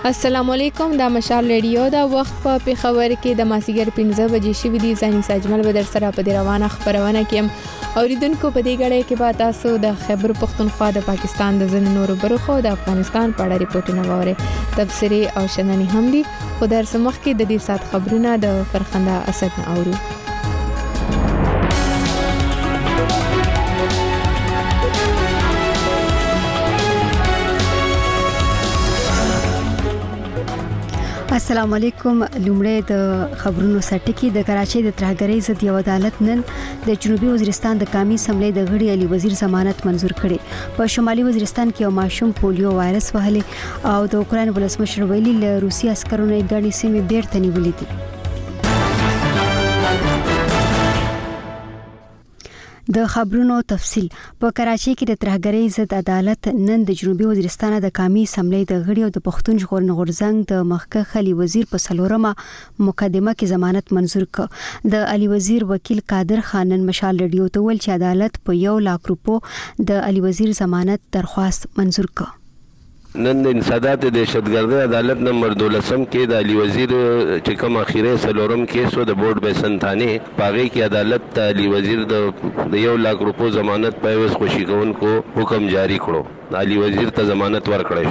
السلام علیکم د مشال ریډیو دا وخت په پیښور کې د ماسیګر 15 بجې شوې دي. ځاني ساجمل به در سره په روانه خبرونه کې اوریدونکو په دې غړې کې به تاسو د خیبر پختونخوا د پاکستان د ځینو نورو برخو د افغانستان په اړه ریپورتونه ووري. تفسیری او شننې هم دي. خو در سمخ کې د دې سات خبرونه د فرخنده اسد نه اورو. السلام علیکم. لومړی د خبرونو سرټکی. د کراچۍ د ترهګرۍ ضد یو عدالت نن د جنوبي وزیرستان د قومي اسمبلی د غړي علي وزیر ضمانت منزور کړي. په شمالي وزیرستان کې یو ماشوم پولیو وایرس وهلې او د اوکرين ولسمشر ویلي له روسي عسکرو نه غړي سیمې بیرته نیولې دي. د خبرونو تفصیل. په کراچۍ کې د ترهګرۍ ضد عدالت نن د جنوبي وزیرستان د قومي اسمبلی د غړي او د پښتون ژغورنې غورځنګ د مخکښ علي وزیر په څلورمه مقدمه کې ضمانت منزور کړ. د علي وزیر وکیل قادر خانن مشال ریډیو ته ویل چې عدالت په 1 لک روپو د علي وزیر ضمانت درخواست منزور کړ. نن د انسداد دهشتګردۍ عدالت نمبر 12 کې د علي وزیر چې کوم اخیری سلورم کیسو د بورډ بیسن ثاني پاغي کې عدالت د علي وزیر د 1 لک روپو ضمانت په وس خوشي کوونکو حکم جاری کړو. علي وزیر ته ضمانت ورکړی.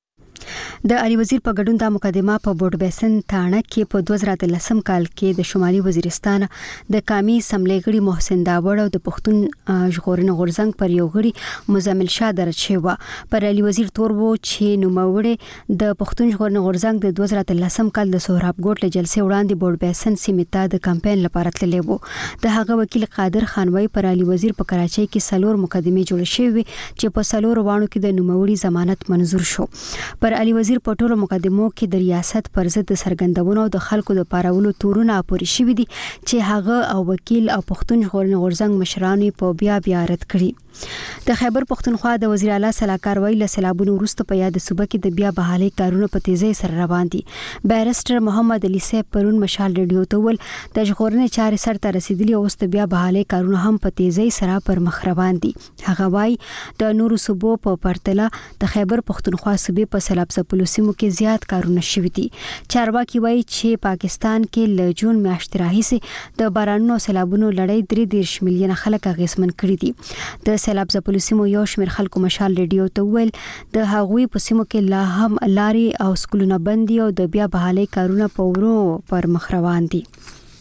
د علي وزیر په ګډون د مقدمه په بورډ بیسن ثانه کې په 2013 کال کې د شمالي وزیرستان د قومي اسمبلی غړي محسن داوړ او د پښتون ژغورنې غورځنګ پر یو غړي مزمل شاه درج شوی. پر علي وزیر تور وو چې نوموړی د پښتون ژغورنې غورځنګ د 2013 کال د سهراب ګوټ له جلسې وړاندې بورډ بیسن سیمې ته د کمپاین لپاره تللی وو. د هغه وکیل قادر خان وايي پر علي وزیر په کراچۍ کې سلور مقدمه جوړ شوې چې په سلور وانو کې د نوموړي ضمانت منزور شو. پر علي وزیر په ټولو مقدمو کې د ریاست پر ضد سرګندونو او د خلکو د پارولو تورونه پوري شوې دي چې هغه او وکیل او پښتون ژغورنې غورځنګ مشرانو په بیا رد کړي. د خیبر پختونخوا د وزیر اعلی سلاکار ویل سیلابونو وروسته په یاد صوبه کې د بیا بحالي کارونه په تیزی سره روان دي. بیرسټر محمد علي صاحب پرون مشال ریډیو ته ول د ژغورنې چارې سره ته رسیدلي او د بیا بحالي کارونه هم په تیزی سره پر مخ روان دي. هغه وايي د نورو صوبو په پرتله د خیبر پختونخوا صوبې په سیلاب ځپلو سیمو کې زیات کارونه شوي دي. چارواکي وايي چې پاکستان کې له جون میاشتې راهیسې د بارانونو سیلابونو لړۍ 3 ملیونه خلک اغیزمن کړي دي. د سیلاب ځپلو سیمو یو شمېر خلکو مشال ریډیو ته ویل د هغوی په سیمو کې لا هم لارې او سکولونه بند دي او د بیا بحالي کارونه په ورو پر مخ روان دي.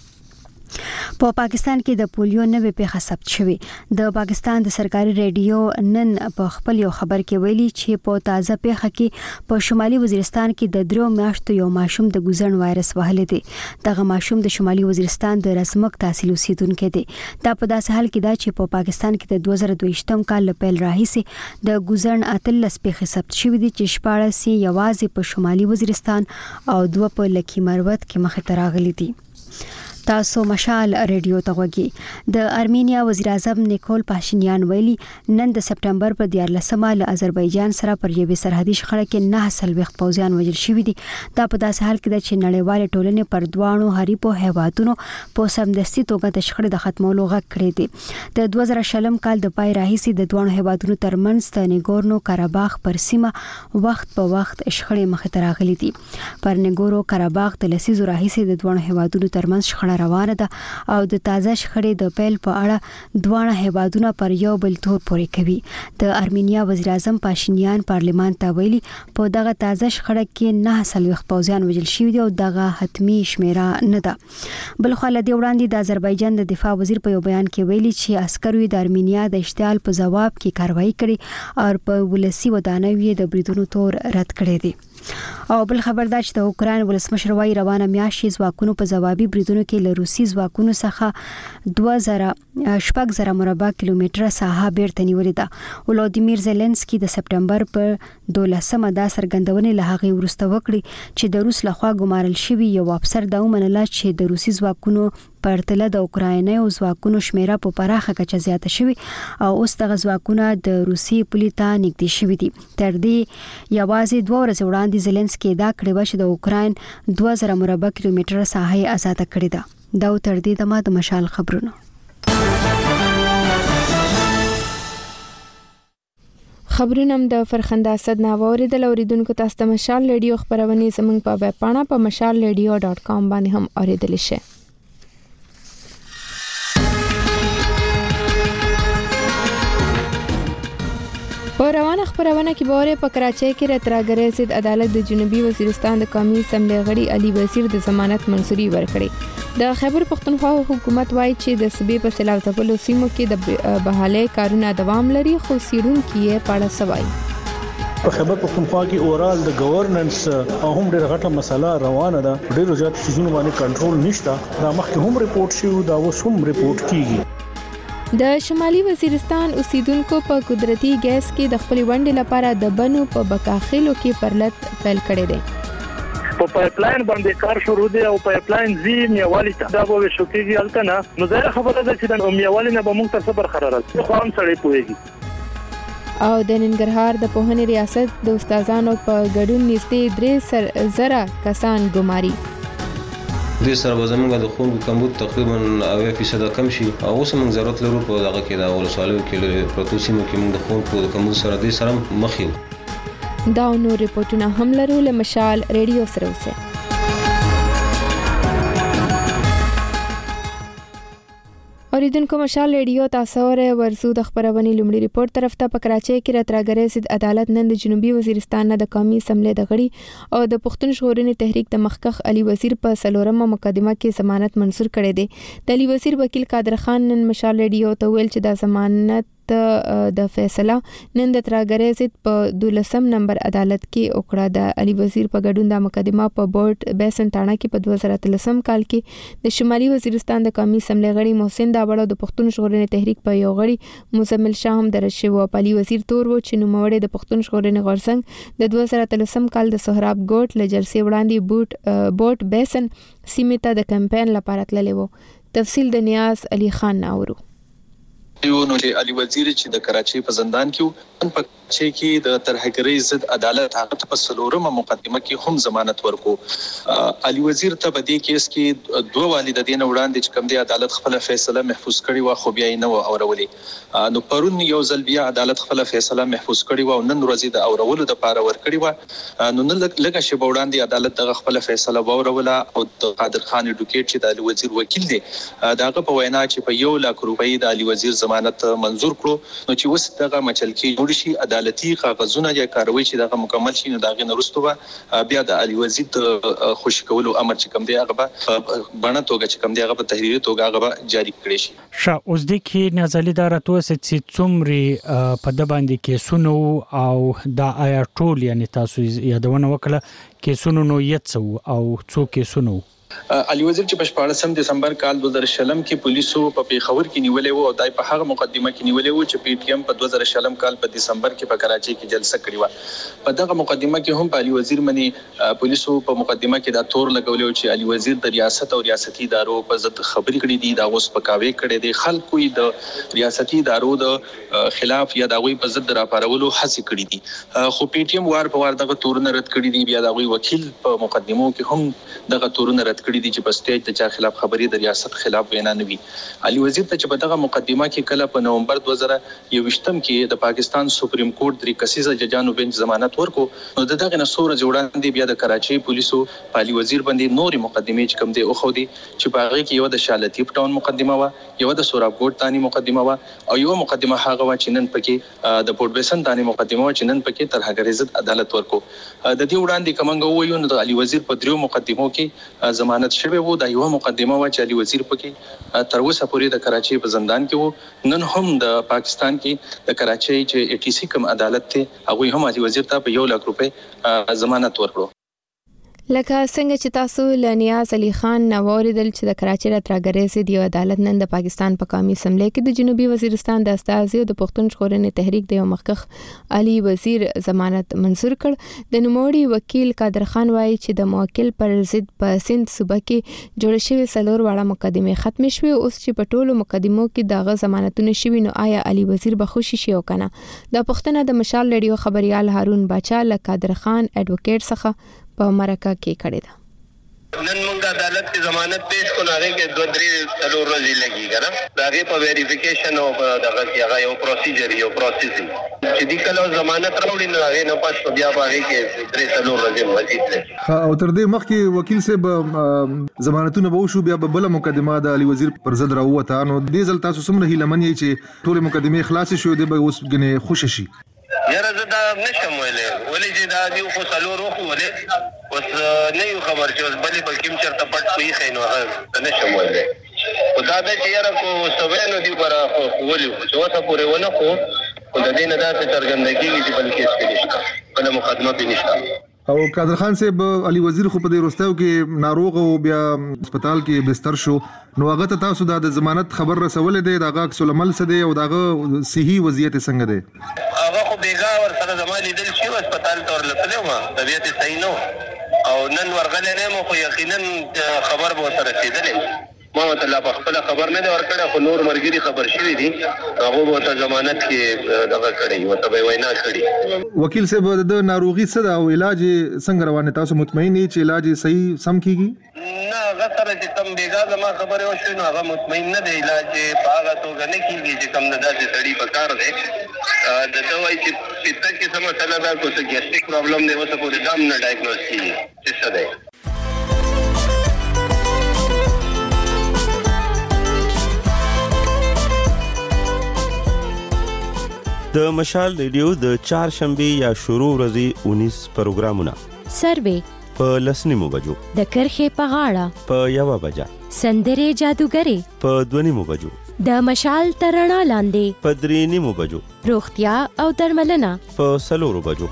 په پاکستان کې د پولیو نوې پیښه ثبت شوې. د پاکستان د سرکاري ریډیو نن په خپل یو خبر کې ویلي چې په تازه پیښه کې په شمالي وزیرستان کې د 3 میاشتو یو ماشوم د ګوزن وایرس وهلې دي. دغه ماشوم د شمالي وزیرستان د رسمک تحصیل اوسیدونکو دی. دا په داسې حال کې دا چې په پاکستان کې د 2022 کال لپاره راهیسې د ګوزن 13 پیښې ثبت شوې دي چې 14 یوازې په شمالي وزیرستان او 2 په لکی مروت کې مخې ته راغلي دي. تاسو مشال ریډیو ته وګورئ. د ارمینیا وزیر اعظم نیکول پاشینیان ویلي نن د سپټمبر په 14مه له آذربایجان سره پر یوې سرحدي شخړه کې 9 پوځیان وژل شوي دي. دا په داسې حال کې ده چې نړیوال ټولنې پر دوانو حریفو هیوادونو په سمدستي توګه د شخړې د ختمولو غږ کړی دی. د 2020 کال د پای راهیسې د دوانو هیوادونو ترمنځ د نیګورنو کاراباخ پر سیمه وخت په وخت شخړې مخې ته راغلي دي. پر نیګورو کاراباخ د لسیزو راهیسې د دوانو هیوادونو ترمنځ شخړه روانه ده او د تازه شخړې د پیل په اړه دوه هیوادونه پر یو بل تور پورې کوي. د ارمینیا وزیر اعظم پاشینیان پارلمان ته ویلي په دغه تازه شخړه کې 9 پوځیان وژل شوي دي او دغه حتمی شمیره نه ده. بل خو له دې وړاندې د آذربایجان د دفاع وزیر په یو بیان کې ویلي چې عسکرو د ارمینیا د اشتعال په جواب کې کاروایی کړې او په ولسی ودانوي د بریدونو تور رد کړی دی. او بل خبر دا چې د اوکرين ولسمشر وايي روانه میاشت ځواکونو په جوابي بریدونو کې له روسي ځواکونو څخه 2000 مربع کیلومتره ساحه بیرته نیولې ده. ولادیمیر زيلنسکي د سپټمبر پر 12مه دا سرګندونې له هغه وروسته وکړي چې د روس لخوا ګمارل شوی یو افسر دا ومنله چې د روسي ځواکونو پرتله د اوکرایني او ځواکونو شمیره په پراخه کچه زیاته شوی او اوس دغه ځواکونه د روسي پولې ته نږدې شوي دي. تر دې یوازې 2 ورځې وړاندې زيلنسکي دا کړی و چې د اوکراین 2000 مربع کیلومتره ساحه آزاد کړې ده. دا تر دې د مشال خبرونه. خبرونه د فرخنده اسد ناووریدل اوریدونکو تاسو ته مشال ریډیو خبرونه زموږ په ویب پاڼه په mashalradio.com باندې هم اوریدل شي. په روانه خبرونه کې بوره په کراچۍ کې راتراګرې ضد عدالت د جنوبي وزیرستان د قومي اسمبلی غړي علي وزیر د ضمانت منظوري ورکړي. د خیبر پختونخوا حکومت وایي چې د صوبې په سیلاب ځپلو سیمو کې د بحالۍ کارونه دوام لري، خو سیډونکو یې پاړه سوای. په خیبر پختونخوا کې اورال د گورننس هم ډېر غټه مسله روانه ده، ډېر زیات شیزونه باندې کنټرول نشته. دا مخکې هم ریپورت شوی، دا اوس هم ریپورت کیږي. د شمالي وزیرستان اوسیدونکو په قدرتي ګیس کې د خپل ونډې لپاره د بنو په بکاخیلو کې پرلط پیل کړی دی. په پایپلاین باندې کار شروع دی او پایپلاین زی میوالي ته دا به شو کېږي الته نه. نو دا خبره ده چې د میوالي نه به موږ ته صبر خرارل خو هم سړی پوهیږي. او د ننګرهار د پوهنې ریاست د استادانو په ګډون نږدې 3 کسان ګماري. د سره زمونږ د خون کمبود تقریبا 80% کم شي او اوس موږ ضرورت لرو په دغه کې د ولسوالۍ کې پروتو سیمو کې موږ د خون په کمبود سره د سره مخ یو. دا نور ریپورتونه هم لرو له مشال ریډیو سره اوسه. اوریدونکو مشال ریډیو تاسو ورزو د خبرونه لومړی ریپورت طرف ته په کراچۍ کې راتراګرې ضد عدالت نن د جنوبي وزیرستان نه د قومي اسمبلی د غړي او د پښتون ژغورنې تحریک د مخکخ علي وزیر په سلورمه مقدمه کې ضمانت منظور کړي دي. د علي وزیر وکیل قادر خان نن مشال ریډیو ته ویل چې د ضمانت د فیصله نن د تراګرې ضد په 12 نمبر عدالت کې وکړه. د علي وزیر په ګډون د مقدمه په بورډ بیسن تاڼه کې په 2013 کال کې د شمالي وزیرستان د قومي اسمبلی غړي محسن داوړ د پښتون ژغورنې تحریک په یو غړي مزمل شاه هم درشي و. علي وزیر تور و چې نوموړی د پښتون ژغورنې غورځنګ د 2013 کال د سهراب ګوټ لجرسي وړاندې بورډ بیسن سیمه ته د کمپاین لپاره تللی و. تفصیل د نیاز علي خان ناورو. یو نو چې علي وزیر چې د کراچۍ په زندان کې په کراچۍ کې د ترهګرۍ ضد عدالت هغه په سلورمه مقدمه کې هم ضمانت ورکو. علي وزیر ته په دې کیس کې دوه والدین وړاندې چې کوم دی عدالت خپل فیصله محفوظ کړي و خو بیا یې نه اورولي. نو پرون یو ځل بیا عدالت خپل فیصله محفوظ کړي و او نن ورځ د اورولو د پاره ور کړي و. نو نن لږه شی وړاندې عدالت دغه خپل فیصله وروله او د قادر خان اډوکیټ چې د علي وزیر وکیل دی داغه په وینا چې په 1 لک روپۍ د علي وزیر ضمانت منظور کړو. نو چې وس دغه مچلکی جوړ شي عدالتي کاغذونه یا کاروي چې دغه مکمل شي نو دغه نرسته بیا د علي وزیر خوش کولو امر چې کوم دی هغه بڼه توګه چې کوم دی هغه په تحریري توګه هغه جاری کړی شي. اوس د کې نازلې دار توسه چې څومره په د باندې کې سونو او د آیا ټول یعنی تاسو یادونه وکړه کې سونو نو یتسو او څو کې سونو علي وزیر چې په 14 دسمبر کال 2020 کې پولیسو په پیښور کې نیولې وو او دای په هغه مقدمه کې نیولې وو چې پی ټی ایم په 2020 کال په دسمبر کې په کراچۍ کې جلسه کړې و. په دغه مقدمه کې هم علي وزیر منی پولیسو په مقدمه کې دا تور لګولې و چې علي وزیر د ریاست او ریاستي ادارو په ضد خبرې کړې دي، دا اوس په کاوي کړې دي، خلکو د ریاستي ادارو د خلاف یا دغوی په ضد راپارولو هڅه کړې دي. خو پی ټی ایم وار په وار دغه تورونه رد کړې دي. بیا دغوی وکیل په مقدمو کې هم دغه تورونه رد کړی دي چې په سټیج د چا خلاف خبري د ریاست خلاف وینا نه وي. علي وزیر ته چې په دغه مقدمه کې کله په نومبر 2021 کې د پاکستان سپریم کورټ درې کسیزه ججانو بنچ ضمانت ورکو نو دغه نسوره جوړاندې بیا د کراچۍ پولیسو په علي وزیر باندې نوري مقدمه چې کوم دی او خو دي چې په هغه کې یو د شالتیپ ټاون مقدمه و، یو د سوراب ګوټ تانی مقدمه و او یو مقدمه هغه و چې نن پکې د پورت بیسن تانی مقدمه و چې نن پکې ترهګرۍ ضد عدالت ورکو. د دې وړاندې کومنګ وایو نو د علي وزیر په دریو مقدمو کې ضمانت شوی وو. دا یو مقدمه و چې علي وزیر پکې تر اوسه پورې د کراچۍ په زندان کې وو. نن هم د پاکستان کې د کراچۍ چې ای ټي سي کوم عدالت ته هغه هم علي وزیر ته په 1 لک روپۍ ضمانت ورکړو. لکه څنګه چې تاسو لنیاز علي خان نووریدل چې د کراچۍ راتراګرې ضد یو عدالت نن د پاکستان په قومي اسمبلی کې د جنوبي وزیرستان د استازي او د پښتون ژغورنې تحریک د یو مخکخ علي وزیر ضمانت منظور کړ. د نوموړي وکیل قادر خان وایي چې د موکل پر ضد په سند صوبه کې جوړ شوی سلور واړه مقدمه ختم شوه. اوس چې په ټولو مقدمو کې دغه ضمانتونه شوي نو آیا علي وزیر به خوشي شي او کنه؟ د پښتنه د مشال ریډیو خبريال هارون باچا له قادر خان اډوکیټ څخه په مرکه کې کړی دا. نن موږ عدالت کې ضمانت پیش کړو هغه کې 2-3 ورځې لګي کنه دا غي په ویریفیکیشن او دغه کې هغه یو پروسیجر یو پروسیسینګ چې د کله ضمانت راوړي نو هغه نه پاس بیا هغه کې 3 ورځې مزید لګي. او تر دې مخکې وکیل صاحب ضمانتونه به وشو بیا بل مقدمه د علي وزیر پر ضد راوته نو دې ځل تاسو څومره هیله منئ چې ټول مقدمه خلاص شي او د به اوس غني خوش شي؟ یاره زه دا نشم ویلې ولې چې دا دی خو څلور وخت ولې اوس نه یو خبر چې اوس بلې په کوم چرته پټ کوي خینو هغه نشم ویلې خدا دې چې یاره کو سوینو دی پر ولې چې اوسه پورې ونه خو د دې نه دا څرګندګي چې بلکې اس کې نشته بل مقدمه به نشته. او قادر خان صاحب علي وزیر خو په دې وروستیو کې ناروغ او بیا هسپتال کې بستر شو نو هغه ته تاسو د ضمانت خبر رسولې ده دغه عکس العمل څه دی او دغه صحي وضعیت څنګه دی؟ هغه خو بیګا ور سره زمالي دل شي هسپتال ته ورلته ما طبيعت صحیح نو او نن ورغله نه مو خو یقینا خبر به سره رسیدلې ما مطلب خپل خبر نه ورکړه خو نور مرګري خبر شوی دي هغه به ته ضمانت کې دغه کړی او ته وینا کړی. وکیل صاحب د ناروغي څه دا او علاج څنګه روانه تاسو مطمئن یې چې علاج صحیح سم کیږي؟ نه هغه سره چې تم بیګا زما خبره وشو نو هغه مطمئن نه دی علاج په هغه توګه نه کیږي چې کوم د داسې سړی په کار دی د دوای چې پته کې سم مثلا دا کوڅه ګیسټریک پرابلم دی اوسه پورې دام نه ډایګنوز کیږي چې څه دی. د مشال ریډیو د چهارشنبه یا شروع ورځې 19 پروګرامونه سروې په لسنیمو بجو د کرخې په غاړه په 1 بجه سندره جادوګری په 2 بجو د مشال ترڼا لاندې په 3 بجو روغتیا او درملنه په 4 بجو.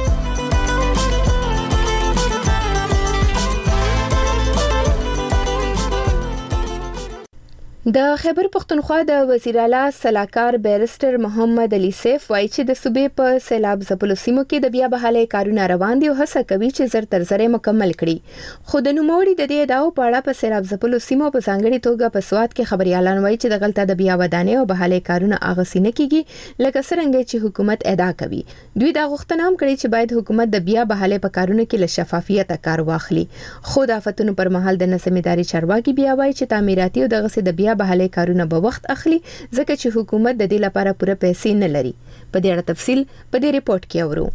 د خیبر پختونخوا د وزیر اعلی سلاکار بیرسټر محمد علي سیف وایي چې د صوبې په سیلاب ځپلو سیمو کې د بیا بحالي کارونه روان دي او هڅه کوي چې زر تر زر مکمل کړي خو د نوموړي د دې ادعاو په اړه په سیلاب ځپلو سیمو په ځانګړي توګه په سواد کې خبريالان وایي چې د غلطه د بیا ودانې او بحالي کارونه اغسینه کیږي لکه څنګه چې حکومت ادا کوي. دوی دا غوښتنه هم کړې چې باید حکومت د بیا بحالي په کارونو کې له شفافیت کار واخلي. خو د آفتونو پر مهال د نظم اداري چارواکي بیا وایي چې تعمیراتي او دغه د بیا بحالي کارونه به وخت اخلي ځکه چې حکومت د دې لپاره پوره پیسې نه لري. په دې اړه تفصیل په دې ریپورت کې اورو.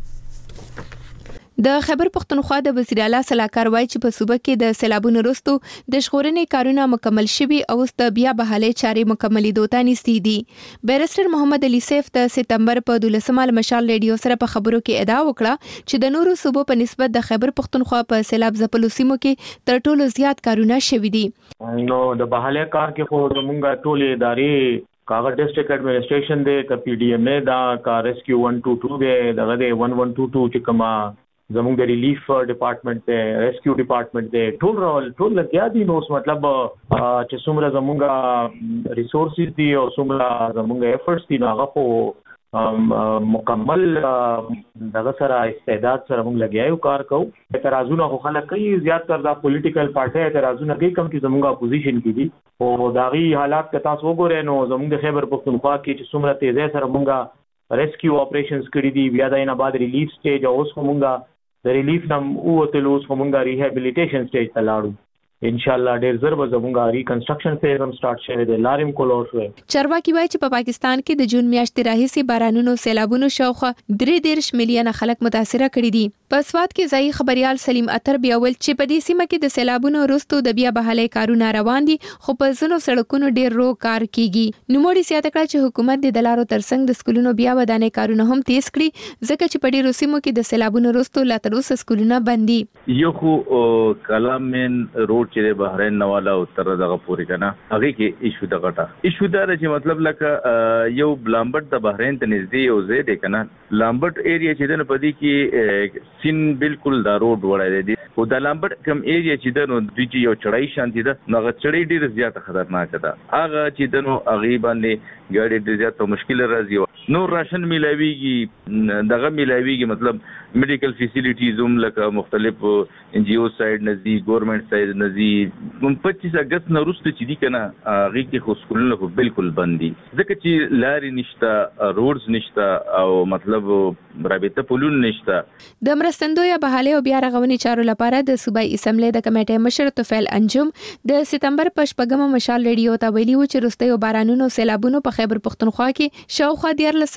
د خیبر پختونخوا د وزیر اعلی سلاکار وایي چې په صوبه کې د سیلابونو وروسته د ژغورنې کارونه مکمل شوي او د بیا بحالي چارې مکملې دوته نيستي دي. بیرسټر محمد علي سیف د سپتمبر په 12 مشال ریډیو سره په خبرو کې ادعا وکړه چې د نورو صوبو په نسبت د خیبر پختونخوا په سیلاب ځپلو سیمو کې تر ټولو زیات کارونه شوي دي. نو د بحالي کار کې خو موږ ټول ادارې کاغذ ډیسټریکټ ایڈمنسټریشن دی ک پی ډی ایم دا کا ریسکیو 122 دی دغه 1122 چې کما زموږ د ریلیف ډپارټمنټ دی ریسکیو ډپارټمنټ دی ټول لګیا دي نو مطلب چې څومره زموږ ریسورسز دي او څومره زموږ ایفورټس دي هغه خو مکمل دغه سره استعداد سره موږ لګیاو کار کوو. اعتراضونه خو خلک کوي زیات تر دا پولیټیکل پارټي اعتراضونه کوي کوم چې زموږ اپوزیشن کې دي او داغي حالات که تاسو وګورئ نو زموږ د خیبر پختونخوا کې چې څومره تیزه سره موږ ریسکیو اپریشنز کړی دي بیا دا نه بعد ریلیف سټیج او اوس موږ د ریلیف نم او تلوس موږ ریهابیلیټیشن سټیج ته لاړو. ان شاء الله ډیر زر به زموږه ریکنسټرکشن فیز هم سٹارټ شوه د لاریم کولور شوه. چارواکي وایي چې په پاکستان کې د جون میاشتې راهیسې بارانونو سیلابونو شاوخوا 3.3 میلیونه خلک متاثر کړي دي. په سواد کې ځای خبريال سلیم اتر بیا ول چې په دې سیمه کې د سیلابونو وروسته د بیا بحالي کارونه روان دي خو په ځینو سړکونو ډیر رو کار کیږي. نوموړي زیاته کړه چې حکومت د دلارو ترڅنګ د سکولونو بیا ودانې کارونه هم تیز کړي ځکه چې په ډیرو سیمو کې د سیلابونو وروسته لا تر اوسه سکولونه بند دي. یو خو کلامن روډ چې بحرین نواله او تر دغه پوری کنه هغه کې ایشو دغه ایشو دا چې مطلب لکه یو بلامبټ د بحرین ته نږدې یو ځای دی کنه لامبټ ایریا چې دنه پدې کې سین بالکل دا روډ وړای دی او د لامبټ کم ایریا چې دنه د چې یو چړای شانتي ده نو هغه چړای ډیر زیات خطرناک ده هغه چې دنه هغه باندې ګاډي ډیر زیات مشکل راځي نو راشن ملاویږي دغه ملاویږي مطلب میډیکل فیسیلیټیز هم لکه مختلف ان جی او سایډ نزي ګورنمنت سایډ نزي 25 اگست نه وروسته چې دي کنه هغه کې خو سکولونه خو بالکل بند دي ځکه چې لارې نشته روډز نشته او مطلب رابطه پولون نشته. د مرستندوی بحاله او بیا رغونې چارو لپاره د صوبایي اسمبلی د کمیټې مشر توفیل انجم د سپتمبر په 8 مشال ریډیو ته ویلي و چې وروستیو بارانونو سیلابونو په خیبر پختونخوا کې شاوخوا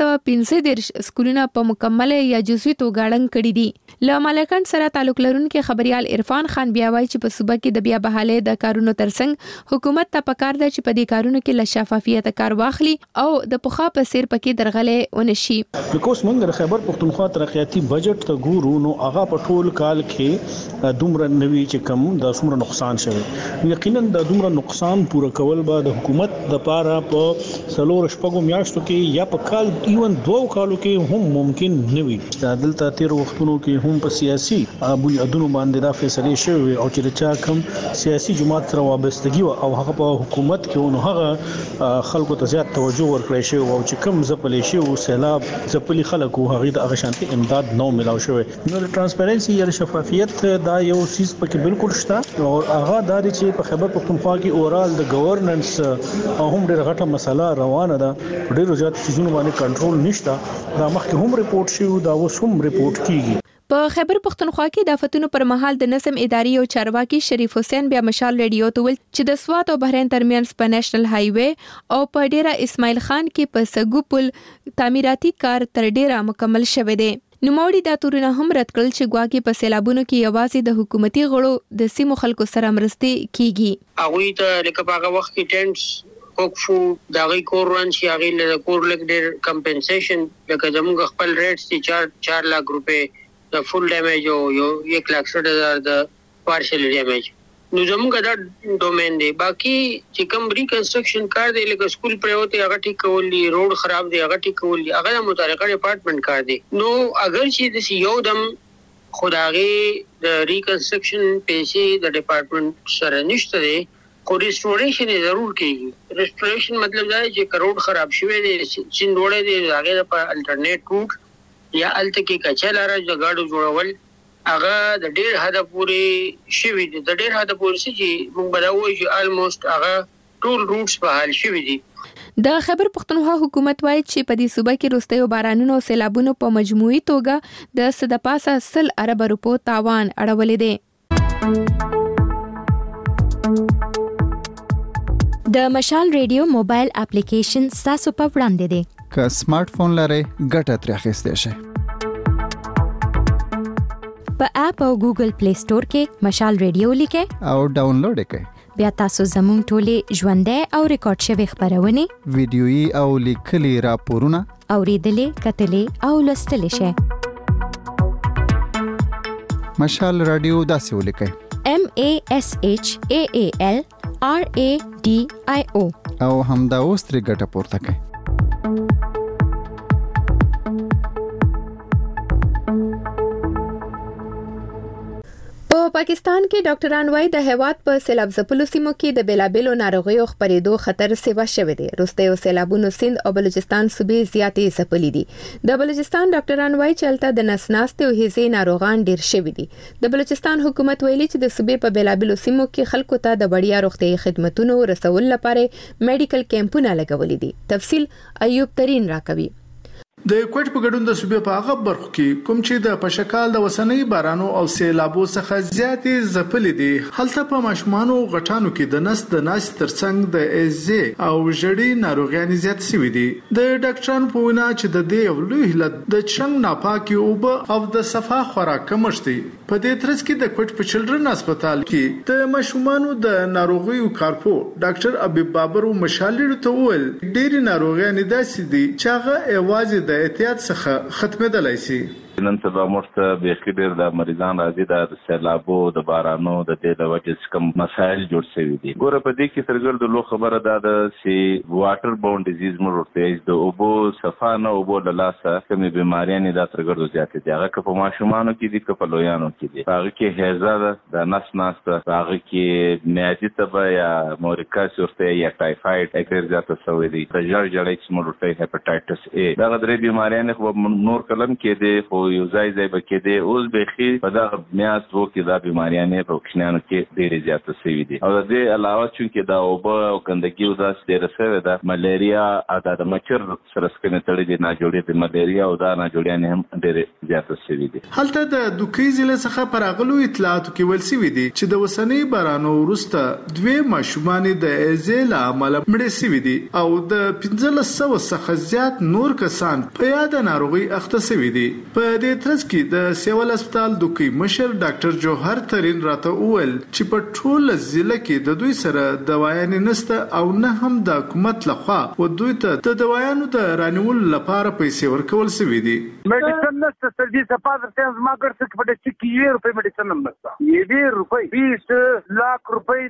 1415 سکولونه په مکمل یا جزوي توګه ړنګ کړي دي. له مالکان سره تعلق لرونکي خبريال عرفان خان بیا وایي چې په صوبه کې د بیا بحاله د کارونو ترڅنګ حکومت ته پکار ده چې په دې کارونو کې له شفافیت کار واخلي او د پخوا په سیر پکې درغلې ونشي. لکه موږ د خیبر پختونخوا ترقیاتي بجټ ته ګورو نو هغه په ټول کال کې دومره نوي چې کم د څومره نقصان شوی یقینا د دومره نقصان پوره کول به د حکومت د پاره په سلور شپږو میاشتو کې یا په کال ایون 2 کالو کې هم ممکن نه وي. د دلته تیر وختونو کې هم په سیاسي بنیادونو باندې دا فیصله شوی او چې چا کم سیاسي جماعت سره وابستګي او هغه په حکومت کې نو هغه خلکو ته زیات توجه ورکړی شو او چې کم زپلې شي او سیلاب زپلي خلکو هغه د غشانتي امداد نو ملاو شوی. نو ترانسپیرنسي یا شفافیت دا یو چیز پکې بالکل شته او هغه د چې په خیبر پختونخوا کې اورال د گورننس هم ډېر غټه مسله روانه ده ډېر زیات چیزونه باندې کنټرول نشته دا مخکې هم ریپورت شو دا اوس هم ریپورت کیږي. په خیبر پختونخوا کې د فتونو پر مهال د نظم اداري او چارواکي شریف حسین بیا مشال ریډیو ته ول چې د سوات او بحرین ترمنځ په نېشنل های وے او په ډیره اسماعیل خان کې په سګو پل تعمیراتي کار تر ډیره مکمل شوه دی. نوموړي دا تورونه هم رد کړل چې ګواکې په سیلابونو کې یوازې د حکومتي غړو د سیمو خلکو سره مرستې کیږي. هغه ته لکه په هغه وخت کې ټینټس کوکفو دغه کورون چې هغه له کور لګ ډېر کمپنسیشن لکه زموږ خپل ریټس چې 4 لک روپے د فول ډیمیج او 1,60,000 د پارشل ډیمیج نو زموږ دا ډومین دی. باقي چې کوم ریکنسټرکشن کار دی لکه سکول پروت هغه ټیک کول دي روډ خراب دی هغه ټیک کول دي هغه د متعلقه ډپارټمنټ کار دی. نو اگر چې د یو دم خدای د ریکنسټرکشن پیسې د ډپارټمنټ سره نشته دی خو ریسټوریشن ضرور کیږي. ریسټوریشن مطلب دا چې کروڑ خراب شوی دی چندوړې دی هغه لپاره الټرنیټ روټ یا الته کې کچل راځي د گاډو جوړول هغه د ډېر حد پورې شوی دی د ډېر حد پورې چې موږ بداوي چې الموست هغه ټول روټس په حال شوی دي. د خیبر پختونخوا حکومت وایي چې په دې صوبه کې وروستیو بارانونو او سیلابونو په مجموعي توګه د صدپاسه 100 ارب روپو تاوان اړولې دی. د مشال ریډیو موبایل اپلیکیشن تاسو په وړاندې دی. که سمارټ فون لرئ ګټه ترې اخیستی شئ. په اپ او ګوګل پلی سٹور کې مشال ریډیو لیکئ او ډاونلوډ کړئ. بیا تاسو زموږ ټولې ژوندۍ او ریکارډ شوی خبرونه ویډیويي او لیکلي راپورونه اوریدلې کتلې او لوستلې شئ. مشال رادیو داسې ولیکئ MASHAAL RADIO او همدا اوس ترې ګټه پورته کړئ. په پاکستان کې ډاکټران وايي د هیواد په سیلاب ځپلو سیمو کې د بیلابیلو ناروغیو خپرېدو خطر سیوا شوی دی. وروستیو سیلابونو سند او بلوچستان صوبې زیاتې ځپلې دي. د بلوچستان ډاکټران وايي چې هلته د نس ناستې او هیزې ناروغان ډېر شوي دي. د بلوچستان حکومت ویلي چې د صوبې په بیلابیلو سیمو کې خلکو ته د وړیا روغتیايي خدماتو رسول لپاره میډیکل کیمپونه لګولې دي. تفصیل ایوب ترين راکوي. د کوټ په ګډون د صوبې په هغه برخو کې کوم چې د پشکال د وسنۍ بارانو او سیلابو څخه زیاتې ځپلې دي هلته په ماشومانو غټانو کې د نس د ناس ترڅنګ د ایزي او ژړې ناروغیان زیات شوي دي. د ډاکټرانو په وینا چې د دې یو لوی علت د چنګ ناپاکي اوبه او د صفا خوراک کمښت دی. په دې ترڅ کې د کوټ په چلډرن هسپتال کې د ماشومانو د ناروغیو کارپو ډاکټر ابي بابر او مشالې ته وویل ډېری ناروغیان داسې دي چې هغه ایوازې د احتیاط څخه ختمېدلای شي. نن سبا مرسته به ډېر د مریضان راځي د سیلابو د بارانو د دې د وجې کوم مسایل جوړ شوي دي. ګوره په دې کې ترګر د لو خبره ده چې واټر باوند ډیزیز مرورتیز د اوبو صفا نه اوبو له لاسه کومې بیماریانې دا ترګر زیاتې دي. هغه که په ماشومانو کې دي که په لویانو کې دي. هغه کې هیزه ده د نس ناسته هغه کې میادي تبه یا مورکاس ورته یا ټایفاید ډېر زیاته شوی دي. د ژړ ژړې مرورتۍ هپاټایټس A دغه درې بیماریانې خو نور کلم کې دي خو یو ځای بکې دي اوس به خي په دا میاس وو کې دا بیماریانه په کښنانو کې ډېرې زیاته شوې دي او د دې علاوه چې دا اوبه او ګندګي او داس ډېر سره ده ملیریا د مچر سره سکنه تړلې دي نه جوړې د ملیریا او دا نه جوړیان هم ډېر زیاته شوې دي. هلته د دوکي ضلع څخه پراغلو اطلاعاتو کې ول شوې دي چې د وسنۍ بارانو وروسته دوه ماشومان د ایزل عمل مړ شوي دي او د 1500 څخه زیات نور کسان په یاد ناروغي اخته شوي دي. په دې ترڅ کې د سیول هسپتال دوکي مشر ډاکټر جوهر ترين راته وویل چې په ټول ضلع کې د دوی سره دوايانې نشته او نه هم د حکومت لخوا و دوی ته د دوايانو د رانیولو لپاره پیسې ورکول شوي دي. Medicine नसतं sir जी सपाद त्यांस मागड से पडे 21 रुपये मेडिसिन नसतं 20 रुपये 20 लाख रुपये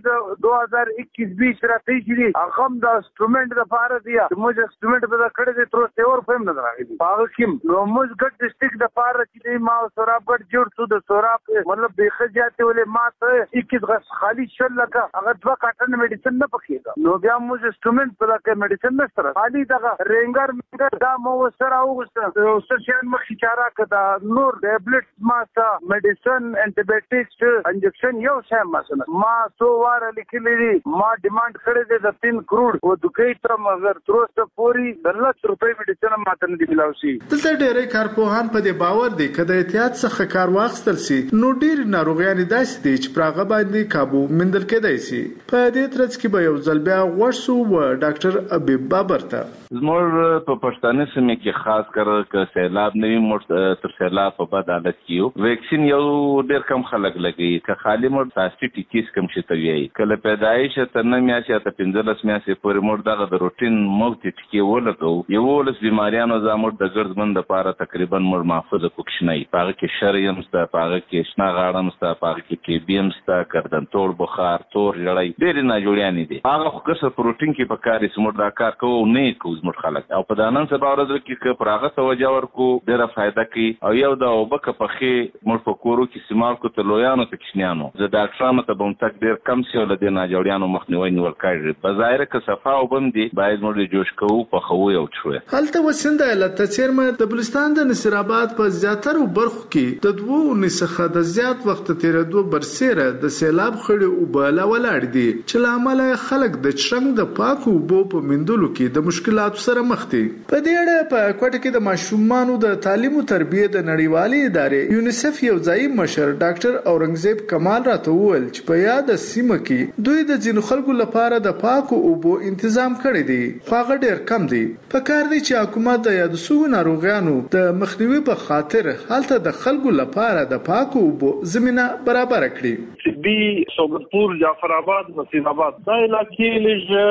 2021-20 राती जी अकम द इंस्ट्रूमेंट द पार दिया मुझे इंस्ट्रूमेंट बदा खड़े दे तो 7 रुपये में नजर आ गई पागकिम नोमुज गट डिस्ट्रिक्ट द पार की मा सोराबगढ़ जोड़ तो द सोराब मतलब बेख जाते वाले मात 21 गस खाली शल लगा अगर 2 कार्टन मेडिसिन न पकेगा नो बिया मुझे इंस्ट्रूमेंट बदा के मेडिसिन न सर खाली दगा रेंगर दा मो सर आओ उससे मखिचारा कदा नूर टैबलेट मासा मेडिसिन एंटीबायोटिक्स इंजेक्शन यो है मसला मा 100 वार लिखली मा डिमांड करे दे 3 करोड़ वो दुकई त मगर त्रोस्त पूरी 10 लाख रुपए मेडिसिन मातन دی ملاوي دلته ډېرې کارپوهان په دې باور دي کله احتیاط څخه کار واخیستل شي نو ډېر ناروغیان داسې دي چې پراغه باندې काबू مندل کېدای شي. په دې ترڅ کې به یو ځل بیا ورسو و ډاکټر ابي بابر ته زموږ په پښتانه سیمه کې خاص کر ک سیلاب نوی تر سیلاب په بد حالت کې ویکسین یو ډېر کم خلک لګي که خالی مور تاسو ټیکیس کم شته وی کله پیدایش ته نه میاشي ته 15 میاشي پورې مور دغه د روټین موت ټیکی ولګو یو ولس بیماریانو زموږ د ګردمن د پاره تقریبا مور محفوظ کوښنی پاره کې شریم ستا پاره کې شنا غاړم ستا پاره کې بیم ستا کردن تور بخار تور جړی ډېر نه جوړیانی دي هغه خو کسر پروتین کې پکاري سمور دا کار کوو نه کوو زموږ خلک او په دانن سبا ورځ کې پراغه توجه ورکو ډېر فائدہ کوي او یو دا وبکه پخې مور په کورو کې استعمال کو ته لویانو ته کښنیانو زه ډاکټرانو ته بم تک ډېر کم سی ول د نه جوړیانو مخنیوي نیول کړي بظاهر کې صفه او بم دي باید مور جوش کوو په خو یو چوي. هلته وسند ایالت چیرمن د بلوچستان د نصیر آباد په زیاترو برخو کې د 2 څخه د زیات وخت تیرېدو برسره د سیلاب خړې او بلا ولاړ دي چې لامل خلک د چرنګ د پاکو بو په مندلو کې د مشکلاتو سره مخ دي. په دې اړه په کوټه کې د ماشومانو د تعلیم او تربیه د نړیوالې ادارې یونیسف یو ځای مشر ډاکټر اورنګزیب کمال راته وویل چې په یاد سیمه کې دوی د ځینو خلکو لپاره د پاکو اوبو تنظیم کړی دی خو هغه ډېر کم دی. په کار دی چې حکومت د یاد سوو ناروغانو د مخنیوي په خاطر هلته د خلکو لپاره د پاکو اوبو زمينه برابر کړي. بي صوبتپور جعفر آباد نصیر آباد دا علاقې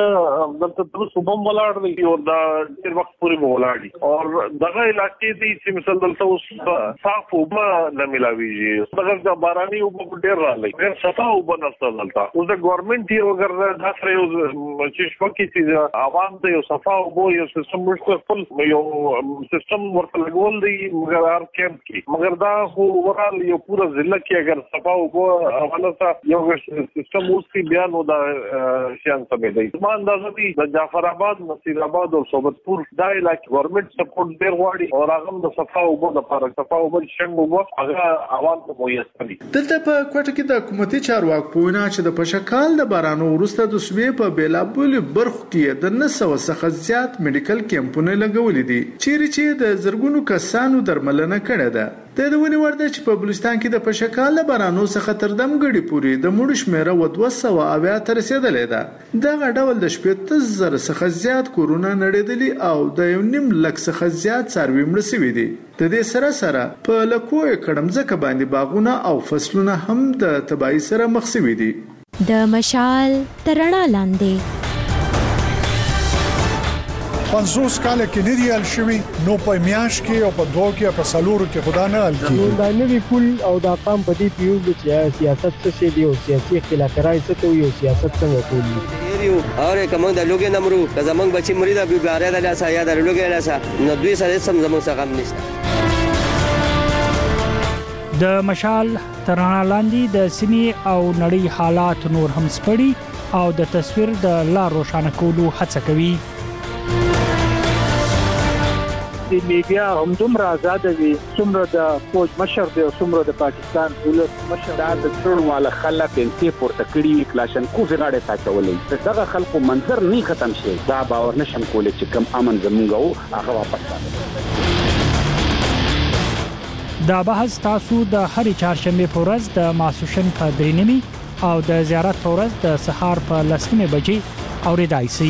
لږ دلته تر صوبم ولاړ دی او دا ډېر وخت پورې ولاړ دي او دغه علاقې دي چې مثلا دلته اوس صاف اوبه نه ملاويږي دغه د باراني اوبه ډېر راغلي ډېر صفا اوبه نشته دلته اوس د ګورنمنت یو ګرځي دا سره یو چې شپږ چې عوام ته یو صفا اوبه یو سیستم مشترک یو سیستم ورته لګول دی مګر هر کیمپ کې مګر دا خو ورال یو پورا ضلع کې اگر صفا اوبه حواله یو سیستم اوس بیا نو دا شان سمې دی ما اندازه دي د جعفر آباد نصیر آباد او صوبتپور دا علاقې ګورنمنت سپورټ ډېر غواړي او هغه د صفا اوبه د لپاره صفا اوبه څنګه وو هغه عوام ته میسر دي. دلته په کوټه کې د حکومتي چارواکو پوینه چې د پشکال د بارانو وروسته د صوبې په بیلابل برخو کې د 900 څخه زیات میډیکل کیمپونه لګولې دي چې د زرګونو کسانو درملنه کړې ده. د ونی ورده چې په بلوچستان کې د پشکال د بارانو څخه تر دمګړي پورې د مړو شمیره و 200 تر رسیدلې ده. دغه ډول د 70,000 څخه زیات کورونه نړیدلي او د 1.5 لک څخه زیات څاروي مړ شوي دي. د دې سره په لکو کډمځکه باندې باغونه او فصلونه هم د تباہي سره مخ شوي دي. د مشال ترڼا لاندې 50 کال کې نه دی ال شوی نو په میاش کې او په دوه کې په سالورو کې خدا نه ال کی دا نوی پول او دا قام په دې پیو چې سیاست څه دی او سیاسي اختلافات څه ته یو سیاست څنګه کوي یو اور کوم د لوګي نمرو که زمنګ بچی مرید ابي باره د لاسه یا د لوګي لاسه نو دوی سره سم زموږ څخه هم نشته. د مشال ترڼا لاندې د سیمې او نړۍ حالات نور هم سپړي او د تصویر د لار روښانه کولو هڅه کوي. د میډیا هم دومره آزاد وي څومره د فوج مشر دی او څومره د پاکستان ولس مشر دا د ټول مال خلک انتي پورته کړي کلاشنکوف غاړه ساتولې دغه خلکو منظر نه ختم شي دا باور نشم کولای چې کم امن زمونږ او هغه واپس دا بحث تاسو د هرې چهارشنبه په ورځ د ماسوشن په 3:30 او د زیارت په ورځ د سهار په 10:00 بجې اوریدای شئ.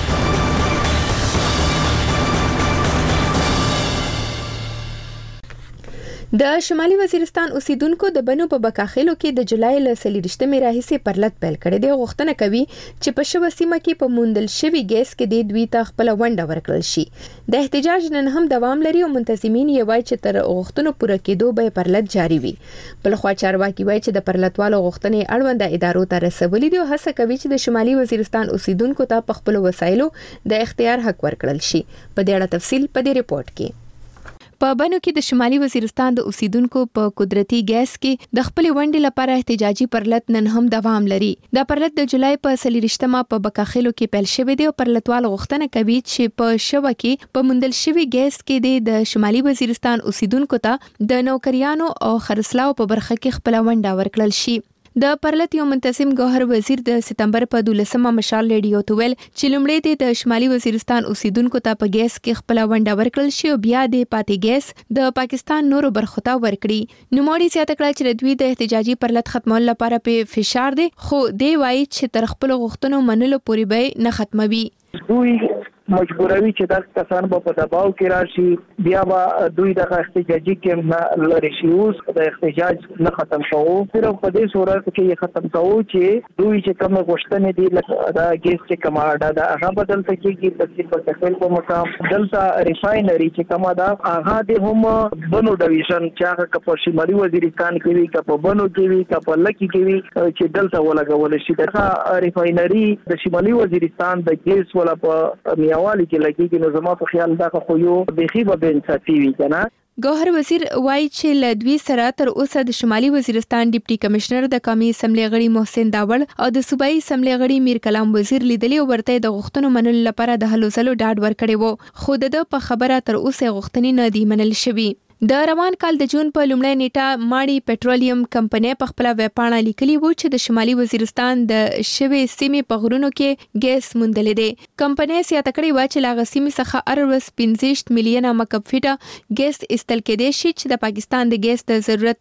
د شمالي وزیرستان اوسیدونکو د بنو په بکاخېلو کې د جولای ل 23 راهیسې پرلط پیل کړی دی. غوښتنه کوي چې په شوه سیمه کې په موندل شوی ګیس کې د دوی ته خپل ونډه ورکړل شي. د احتجاج نن هم دوام لري او منتظمین یې وایي چې تر غوښتنو پوره کېدو به پرلط جاری وي. بلخوا چارواکي وایي چې د پرلطوالو غوښتنې اړوند ادارو ته رسولې دي او هڅه کوي چې د شمالي وزیرستان اوسیدونکو ته په خپل وسایلو د اختیار حق ورکړل شي. په دې اړه تفصیل په دې ریپورت کې. په بنو کې د شمالي وزیرستان د اوسیدونکو په قدرتي ګیس کې د خپل ونډې لپاره احتجاجي پرلط نن هم دوام لري. دا پرلط د جولای په 23 په بکاخېلو کې پیل شوی دی او پرلطوال غوښتنه کوي چې په شوه کې په موندل شوی ګیس کې د شمالي وزیرستان اوسیدونکو ته د نوکریانو او خرڅلاو په برخه کې خپل ونډه ورکړل شي. د پرلط یو منتظم ګوهر وزیر د سپتمبر په 12 مشال ریډیو ته ویل چې لومړی د شمالي وزیرستان اوسیدونکو ته په ګیس کې خپل ونډه ورکړل شي او بیا د پاتې ګیس د پاکستان نورو برخو ته ورکړي. نوموړي زیاته کړه چې دوی د احتجاجي پرلط ختمولو لپاره په فشار دي خو دی وایي چې تر خپل غوښتنو منلو پورې به نه ختموي. دوی مجبوروي چې دا کسان په دباو کې راشي بیا به دوی د احتجاجي کې نه لري شي. اوس د احتجاج نه ختم شوو صرف په دې صورت کې ختم شوو چې دوی چې کوم غوښتنې دي لکه دا ګیس چې کماډه دا هغه بدل کېږي تفصیل په تفصیل په مقام دلته ریفاینري چې کومه دا هغه د هم بنو ډیویژن چې هغه په شمالي وزیرستان کې وي که په بنو کې وي که په لکی کې وي چې دلته ولګول شي. دا ریفاینري د شمالي وزیرستان د ګیس ولا په والی کې لګي نو زما په خیال دا خو یو بخي به انصافي وي کنه. ګوهر وزیر وایي چې لدوی سره تر اوسه د شمالي وزیرستان ډیپټي کمشنر د قومي اسمبلی غړي محسن داوړ او د صوبایي اسمبلی غړي میر کلام وزیر لیدلی او ورته د غوښتنو منلو لپاره د هلو ځلو ډاډ ورکړی وو خو د په خبره تر اوسه غوښتنې نه دی منل شوی. د روان کال د جون په لومړۍ نیټه ماړي پټرولیم کمپنۍ په خپل ویبپاڼه لیکلي وو چې د شمالي وزیرستان د شوي سیمې په غرونو کې ګیس موندلې دي. کمپنۍ زیاته کړې و چې لاغه سیمې څخه اروس 15 میلیونه مکعب فیټه ګیس استل کېدې شي چې د پاکستان د ګیس د ضرورت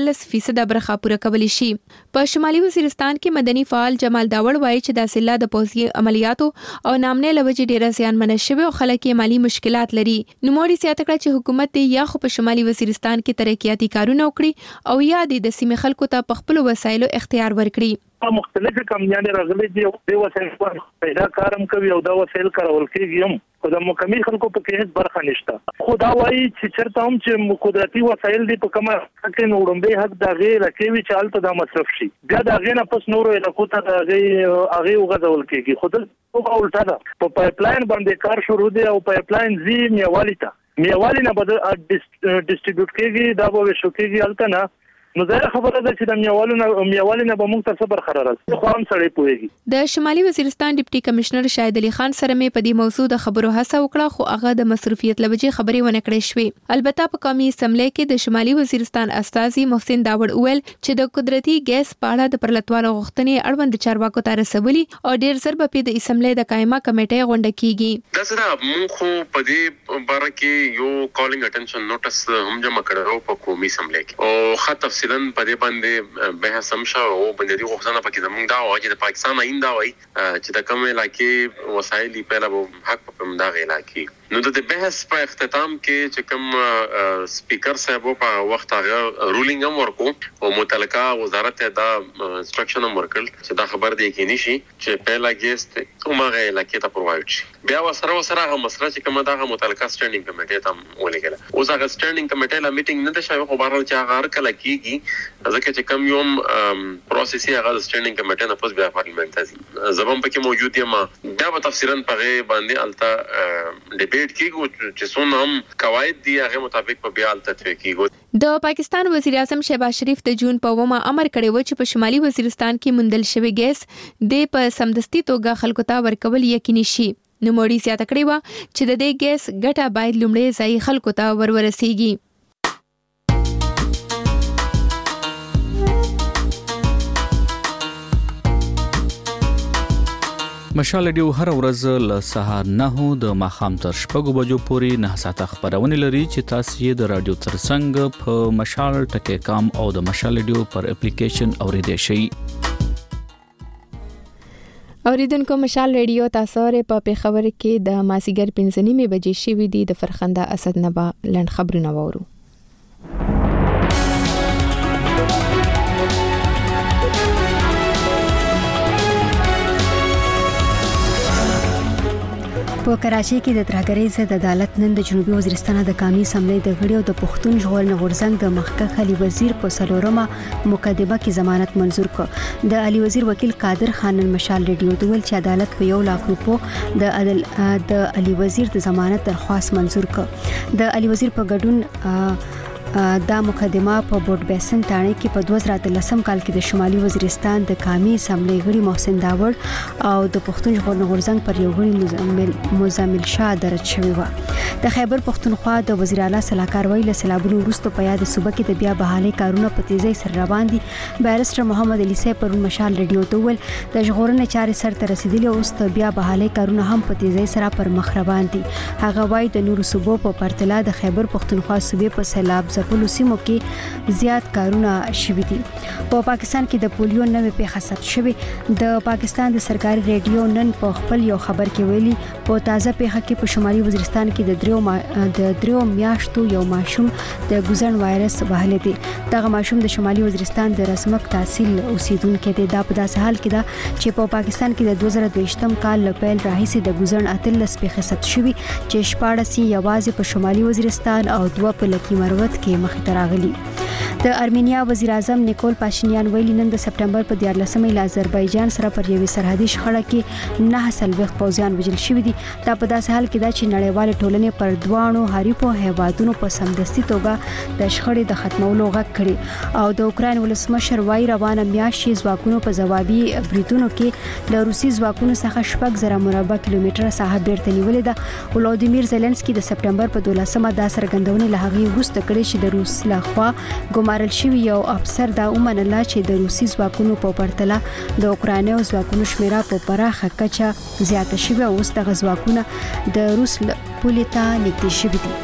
15% برخه پوره کولی شي. په شمالي وزیرستان کې مدني فعال جمال داوړ وایي چې د سلا د پوځي عملیاتو او نامنه لوجې ډیره زیانمن شوی او خلک یې مالی مشکلات لري. نوموړي زیاته کړه چې حکومت یا خو په شمالي وزیرستان کې ترقیاتي کارونه وکړي او یا د سیمې خلکو ته په خپل وسایلو اختیار ورکړي. مختلفه کمپنیانې راغلي دي د وسایل پیدا کارم کوي او دا وسایل کارول کېږي هم خو د مکمل خلکو په کې هیڅ برخه نشته. خو دا وایي چې چرته هم چې قدرتي وسایل دي په کومه کې نوړمبه حق دا غیر کوي چې الته دا مصرف شي بیا دا غیر نه پس نورو علاقو ته دا هغه وغځول کېږي. خو د او الټا دا په پایپلاین باندې کار شروع دی او پایپلاین زی میوالي نه بده ډیسټریبیوټ کېږي دا به شو کېږي الته نه. نو دا خبره ده چې د میوالي نه به موږ ته صبر خرار خو هم سړی پوهیږي. د شمالي وزیرستان ډیپټي کمشنر شاهد علي خان سره مې په دې موضوع د خبرو هڅه وکړه خو هغه د مصروفیت لوجې خبرې ونه کړې شوې. البته په قومي اسمبلی کې د شمالي وزیرستان استاذي محسن داوړ ویل چې د قدرتي ګیس په اړه د پرلطوالو غوښتنې اړوند چارواکو ته رسولي او ډیر زر به د اسمبلی د قائمه کمیټې غونډه کیږي. دا سره موږ خو په دې باره کې یو کالینګ اټینشن نوټس هم جمع کړو په قومي اسمبلی کې او خاص تفصیلا په دې باندې بحث هم شو او باندې غوښتنه پکې زموږ دا وایي چې د پاکستان آئین دا وایي چې د کوم علاقې وسایل په لاره حق په مداغه علاقې. نو د بحث په اختتام کې چې کوم سپیکر صاحب په وخت هغه رولینګ هم ورکو او متعلقه وزارت دا انسټرکشن هم ورکړل چې دا خبر دی کې نشي چې پهلا ګیست اومغه علاقې ته پرووایډ شي. بیا وسره هغه مسله چې کومه دا متعلقه سټینډینګ کمیټې ته ولګل اوس هغه سټینډینګ کمیټې لا میټینګ نه ده شوی خو بهر چې هغه کله کیږي ځکه چې کوم یوم پروسس یې هغه سټینډینګ کمیټې نه پوس بیا پارلیمنت ته زبم پکې موجود یم دا به تفصیلا په باندې الته ډیبیټ کیږي چې څونه هم قواعد دي هغه مطابق په بیا الته کیږي. د پاکستان وزیر اعظم شهباز شریف د جون په ومه امر کړی و چې په شمالي وزیرستان کې موندل شوی ګیس د په سمدستي توګه خلکو ته ورکول یقیني شي. نوموړي زیاته کړې وه چې د دې ګیس ګټه باید لومړی ځایي خلکو ته ورسیږي. مشال رادیو هر ورځ له سهار 9 د ماښام تر 6 بجو پورې 9 ساعته خبرونه لري چې تاسو یې د رادیو ترڅنګ په مشال ټکی کام او د مشال رادیو پر اپلیکیشن اوریدئ شئ. اوریدونکو مشال ریډیو تاسو په پیښور کې د ماسیګر 5:30 بجې شوې دي. د فرخنده اسد نبا لند خبرونه وورو. په کراچۍ کې د ترهګرۍ ضد عدالت نن د جنوبي وزیرستان د قومي اسمبلی د غړي او د پښتون ژغورنې غورځنګ د مخکښ علي وزیر په څلورمه مقدمه کې ضمانت منزور کړ. د علي وزیر وکیل قادر خان مشال ریډیو د ویل چې عدالت په 1 لک روپو د علي وزیر د ضمانت درخواست منزور کړ. د علي وزیر په ګډون دا مقدمه په بورډ بیسن ټاڼې کې په 2013 کال کې د شمالي وزیرستان د قومي اسمبلی غړي محسن داوړ او د پښتون ژغورنې غورځنګ پر یو غړي مزمل شاه درج شوی و. د خیبر پښتونخوا د وزیر اعلی صلاحکار ویل سیلابونو وروسته په یاد صوبه کې د بیا بحالي کارونه په تیزی سره روان دي. بیرسټر محمد علي صاحب پرون مشال ریډیو ته ویل د ژغورنې چارې سرته رسیدلې اوس د بیا بحالي کارونه هم په تیزی سره پر مخ روان دي. هغه وایي د نورو صوبو په پرتله د خیبر پښتونخوا صوبې په سیلاب ځپلو سیمو کې زیات کارونه شوي دي. په پاکستان کې د پولیو نوې پیښه ثبت شوې. د پاکستان د سرکاري ریډیو نن په خپل یو خبر کې ویلي په تازه پیښه کې په شمالي وزیرستان کې د دریو میاشتو یو ماشوم د ګوزن وایرس وهلی دی. دغه ماشوم د شمالي وزیرستان د رسمک تحصیل اوسیدونکو دی. دا په داسې حال کې ده چې په پاکستان کې د 2022م کال له پیل راهیسې د ګوزن 13 پیښې ثبت شوې چې 14 یوازې په شمالي وزیرستان او 2 په لکی مروت کې مخې ته راغلي. د ارمینیا وزیر اعظم نیکول پاشینیان ویلي نن د سپټمبر په 14مې له آذربایجان سره پر یوې سرحدي شخړه کې 9 پوځیان وژل شوي دي. دا په داسې حال کې ده چې نړیوال ټولنې پر دوانو حریفو هیوادونو په سمدستي توګه د شخړې د ختمولو غږ کړي او د اوکراین ولسمشر وايي روانه میاشت ځواکونو په ځوابي بریدونو کې د روسي ځواکونو څخه 6,000 مربع کیلومتره ساحه بیرته نیولې ده. ولادیمیر زيلنسکي د سپټمبر په 12مه دا څرګندونه له هغې وروسته کړې چې د روس لخوا ګمارل شوی یو افسر دا ومنله چې د روسي ځواکونو په پرتله د اوکرایني ځواکونو شمیره په پراخه کچه زیاته شوی او اوس دغه ځواکونه د روس پولې ته نږدې شوي دي.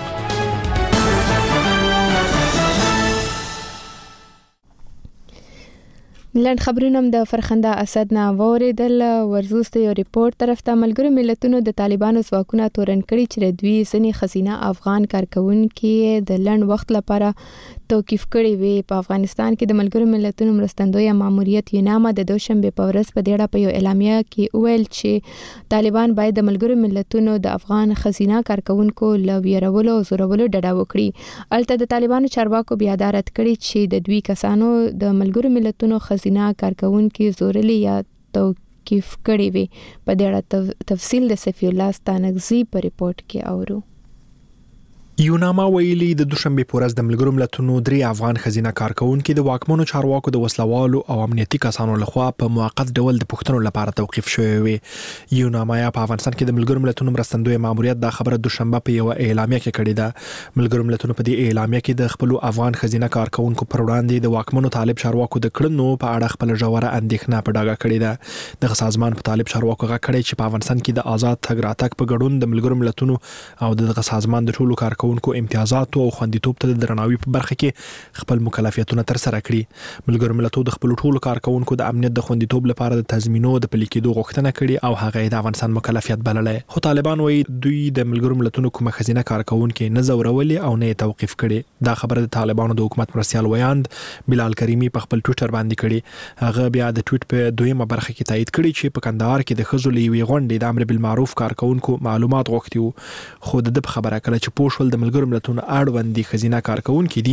لند خبرونه د فرخنده اسد نه اوریدل. ورزوسته یو ریپورت طرف ته ملګرو ملتونو د طالبانو ځواکونه تورن کړي چې د دوی ځینې خزینه افغان کارکونکو د لند وخت لپاره توقیف کړي وي. په افغانستان کې د ملګرو ملتونو مرستندوی ماموریت یوناما د دوشنبه په ورځ په ډیره په یو اعلامیه کې ویل چې طالبان باید د ملګرو ملتونو د افغان خزینه کارکونکو لویرولو او زورولو ډډه وکړي. البته د طالبانو چارواکو بیا دارت کړي چې د دوی کسانو د ملګرو ملتونو خزینه کارکونکو زورلي یا توقیف کړي وي. په ډیره تفصیل د سفی الله ستانکزی په ریپورت کې اورو. یوناما ویلي د دوشنبه په ورځ د ملګرو ملتونو 3 افغان خزینه کارکونکو د واکمنو چارواکو د وسلوالو او امنیتي کسانو لخوا په موقت ډول د پښتنو لپاره توقیف شوی وي. یوناما په افغانستان کې د ملګرو ملتونو مرستندوی ماموریت د خبره دوشنبه په یو اعلامیه کې کړې ده. ملګرو ملتونو په دې اعلامیه کې د خپل افغان خزینه کارکونکو پر وړاندې د واکمنو طالب چارواکو د کړنو په اړه خپل ژوره اندېښنه په ډاګه کړې ده. د سازمان په طالب چارواکو غږ کړی چې په افغانستان کې د آزاد تګ راتګ په ګډون د ملګرو ملتونو او د سازمان د ټولو کارکونکو امتیازات او خوندیتوب ته د درناوي په برخه کې خپل مکلفیتونه تر سره کړي. ملګرو ملتونو د خپل ټولو کارکونکو د امنیت د خوندیتوب لپاره د تضمینو د پلي کېدو غوښتنه کړې او هغه د افغانستان مکلفیت بللې. خو طالبان وایي دوی د ملګرو ملتونو کومه خزینه کارکونکو نه زورولې او نه توقیف کړي. دا خبره د طالبانو د حکومت مرستيال ویاند بلال کریمی په خپل ټوئیټر باندې کړي. هغه بیا د ټوئیټ په دویمه برخه کې تایید کړي چې په کندهار کې د خزو لوي غونډې د امر بالمعروف کارکونکو معلومات غوښتي وو. خو د خبره کړه چې پوښول د ملګرو ملتونو اړوندې خزینه کارکونکو دي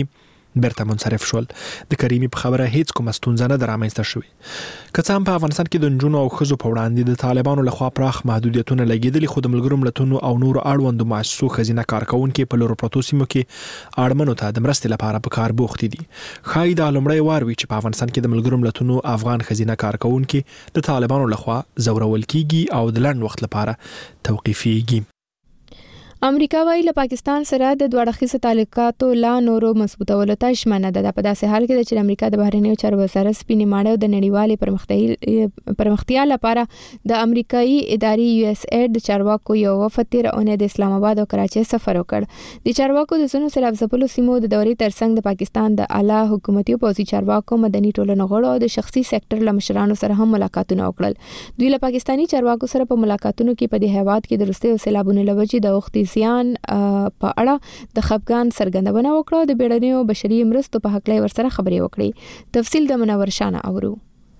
بیرته منصرف شول. د کریمي په خبره هیڅ کومه ستونزه نه درامنځته شوې. که څه هم په افغانستان کې د نجونو او ښځو په وړاندې د طالبانو لخوا پراخ محدودیتونه لګېدلي، خو د ملګرو ملتونو او نورو اړوندو مؤسسو ښځینه کارکوونکي په لورو پرتو سیمو کې اړمنو ته د مرستې لپاره په کار بوخت دي. ښایي دا لومړی وار وي چې په افغانستان کې د ملګرو ملتونو افغان ښځینه کارکوونکي د طالبانو لخوا ځورول کیږي او د لنډ وخت لپاره توقیفیږي. امریکا وايي له پاکستان سره د دوه اړخیزو تعلقاتو لا نورو مضبوطولو ته ژمنه ده. په داسې حال کې چې د امریکا د بهرنیو چارو وزارت سپینې ماڼۍ د نړیوالې پرمختیا لپاره د امریکایي ادارې USAID د چارواکو یو وفد تیر اونۍ د اسلام آباد او کراچۍ سفر وکړ. د چارواکو د ځینو سیلاب ځپلو سیمو د دورې ترڅنګ د پاکستان د اعلی حکومتي او پوځي چارواکو، مدني ټولنو غړو او د شخصي سکتور له مشرانو سره هم ملاقاتونه وکړل. دوی له پاکستاني چارواکو سره په ملاقاتونو کې په دې هیواد کې د وروستیو سیلابونو له وجې د وختي زیان په اړه د خفګان څرګندونه وکړه. د بیړنیو بشري مرستو په حق له ورسره خبرې وکړي. تفصیل د منور شانه اورو.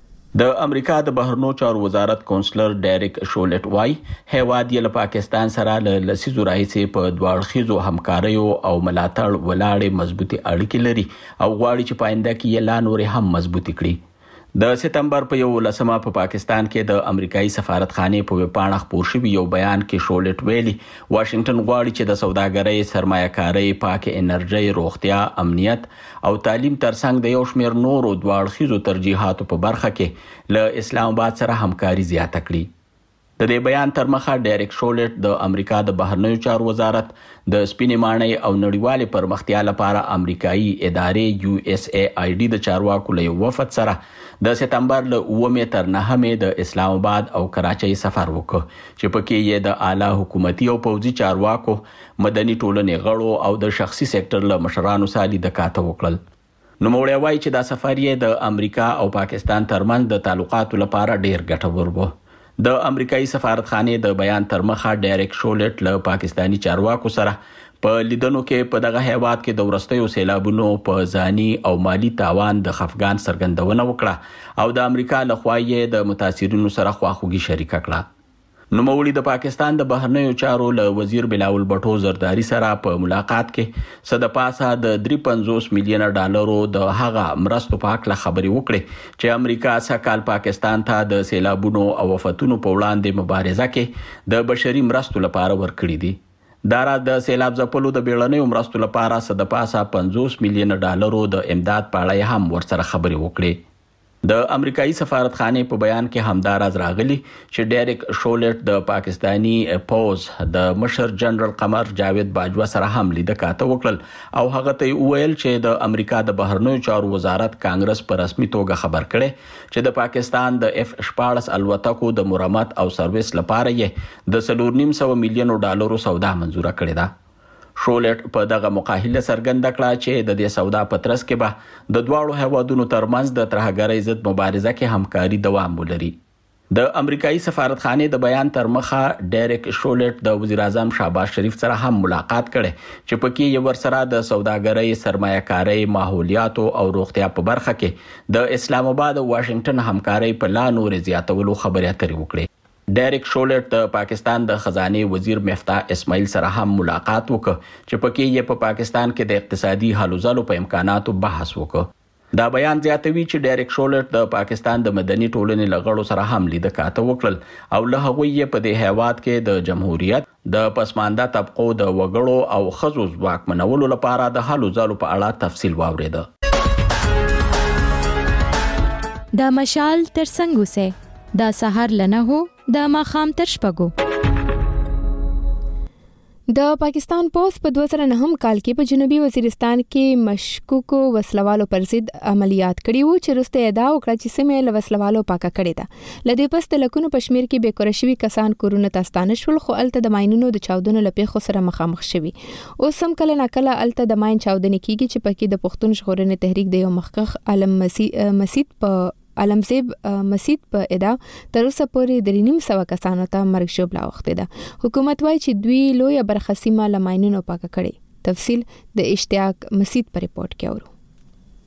د امریکا د بهرنیو چارو وزارت کونسلر ډیریک شولټ وای هیواد یې له پاکستان سره له لسیزو راهیسې په دواړخیزو همکاریو او ملاتړ ولاړې مضبوطی اړیکې لري او غواړي چې پاینده کې یې لا نورې هم مضبوطی کړي. د سپتمبر په 11 په پاکستان کې د امریکایي سفارتخانې په ویبپاڼه خپور شوی یو بیان کې شولټ ویلي واشنگټن غواړي چې د سوداګرۍ، سرمایه‌کارۍ، پاک انرژي، روغتیا، امنیت او تعلیم ترڅنګ د یو شمېر نورو دواړخیزو ترجیحاتو په برخه کې له اسلام آباد سره همکاري زیاته کړي. د دې بیان تر مخه ډیریک شولټ د امریکا د بهرنیو چارو وزارت د سپینې ماڼۍ او نړیوالې پرمختیا لپاره امریکایي ادارې USAID د چارواکو له وفد سره د سپتمبر له 9 تر 9 د اسلام آباد او کراچۍ سفر وکړ چې پکې یې د اعلی حکومتي او پوځي چارواکو، مدني ټولنې غړو او د شخصي سکتور له مشرانو سره لیدکاته وکړل. نوموړی وایي چې دا سفر یې د امریکا او پاکستان ترمنځ د تعلقاتو لپاره ډیر ګټور و. د امریکایي سفارتخانې د بیان تر مخه ډیریک شولټ له پاکستانی چارواکو سره په لیدنو کې په دغه هیواد کې د ورستیو سیلابونو په ځاني او مالی تاوان د خفګان څرګندونه وکړه او د امریکا لخوا یې د متاثرینو سره خواخوږي شریکه کړه. نوموړي د پاکستان د بهرنیو چارو له وزیر بلاول بټو زرداری سره په ملاقات کې صد پاسه د 350 میلیون ډالرو د هغه مرستو په اړه خبرې وکړې چې امریکا سکهال پاکستان ته د سیلابونو او آفتونو په وړاندې مبارزه کې د بشري مرستو لپاره ورکړي دي. دارا د سیلاب ځپلو د بیړنیو مرستو لپاره صد پاسه 50 میلیون ډالرو د امداد په اړه هم ورسره خبرې وکړې. د امریکایي سفارتخانې په بیان کې همداراز راغلي چې ډیریک شولټ د پاکستانی پوز د مشر جنرال قمر جاوید باجوا سره هم لیدکاته وکړل او هغه ته ویل چې د امریکا د بهرنیو چارو وزارت کانګرس په رسمي توګه خبر کړي چې د پاکستان د F-14 الوتکو د مرمت او سرویس لپاره یې د 4.5 میلیون ډالرو سودا منزوره کړې ده. شولټ په دغه مقاهله څرګنده کړه چې د دې سودا په ترڅ کې به د دواړو هیوادونو ترمنځ د ترهګرۍ ضد مبارزه کې همکاري دوام ولري. د امریکایي سفارتخانې د بیان تر مخه ډیریک شولټ د وزیر اعظم شهباز شریف سره هم ملاقات کړي چې پکې یې ورسره د سوداګرۍ، سرمایه‌کارۍ، ماحولیاتو او روغتیا په برخه کې د اسلام آباد او واشنگټن همکارۍ په لا نورې زیاتولو خبرې اترې وکړي. ډیریک شولټ د پاکستان د خزانه وزیر مفتاح اسماعیل سره هم ملاقات وکړ چې پکې یې په پاکستان کې د اقتصادي حل زلو په امکاناتو بحث وکړ. دا بیان زیاتوي چې ډیریک شولټ د پاکستان د مدني ټولنې لغړو سره هم لیدکاته وکړل او له هغوی یې په دې هیواد کې د جمهوریت، د پسمانده طبقو د وګړو او ښځو ځواکمنولو لپاره د حل زلو په اړه تفصیل واورېده. د مشال ترڅنګ اوسه د سحر لنه هو د ماخام تر شپږو. د پاکستان پولیس په 2009 کال کې په جنوبي وزیرستان کې مشکوکو وسلوالو پر ضد عملیات کړي وو چې وروسته ادعا وکړه چې سیمه له وسلوالو پاکه کړې ده. لدې پس د لکونو پشمیر کې بې کور شوي کسان کورونه ته ستانه شول، خو الته د ماینونو د چاودنو له پیښو سره مخامخ شوي. اوس هم کله ناکله الته د ماین چاودنې کیږي چې پکې د پښتون ژغورنې تحریک د یو مخکښ عالم مسید په علمزیب مسید په ادعا تر اوسه پورې 300 کسانو ته مرګ ژوبله اوښتې ده. حکومت وایي چې دوی لویه برخه سیمه له ماینونو پاکه کړې. تفصیل د اشتیاق مسید په ریپورت کې اورو.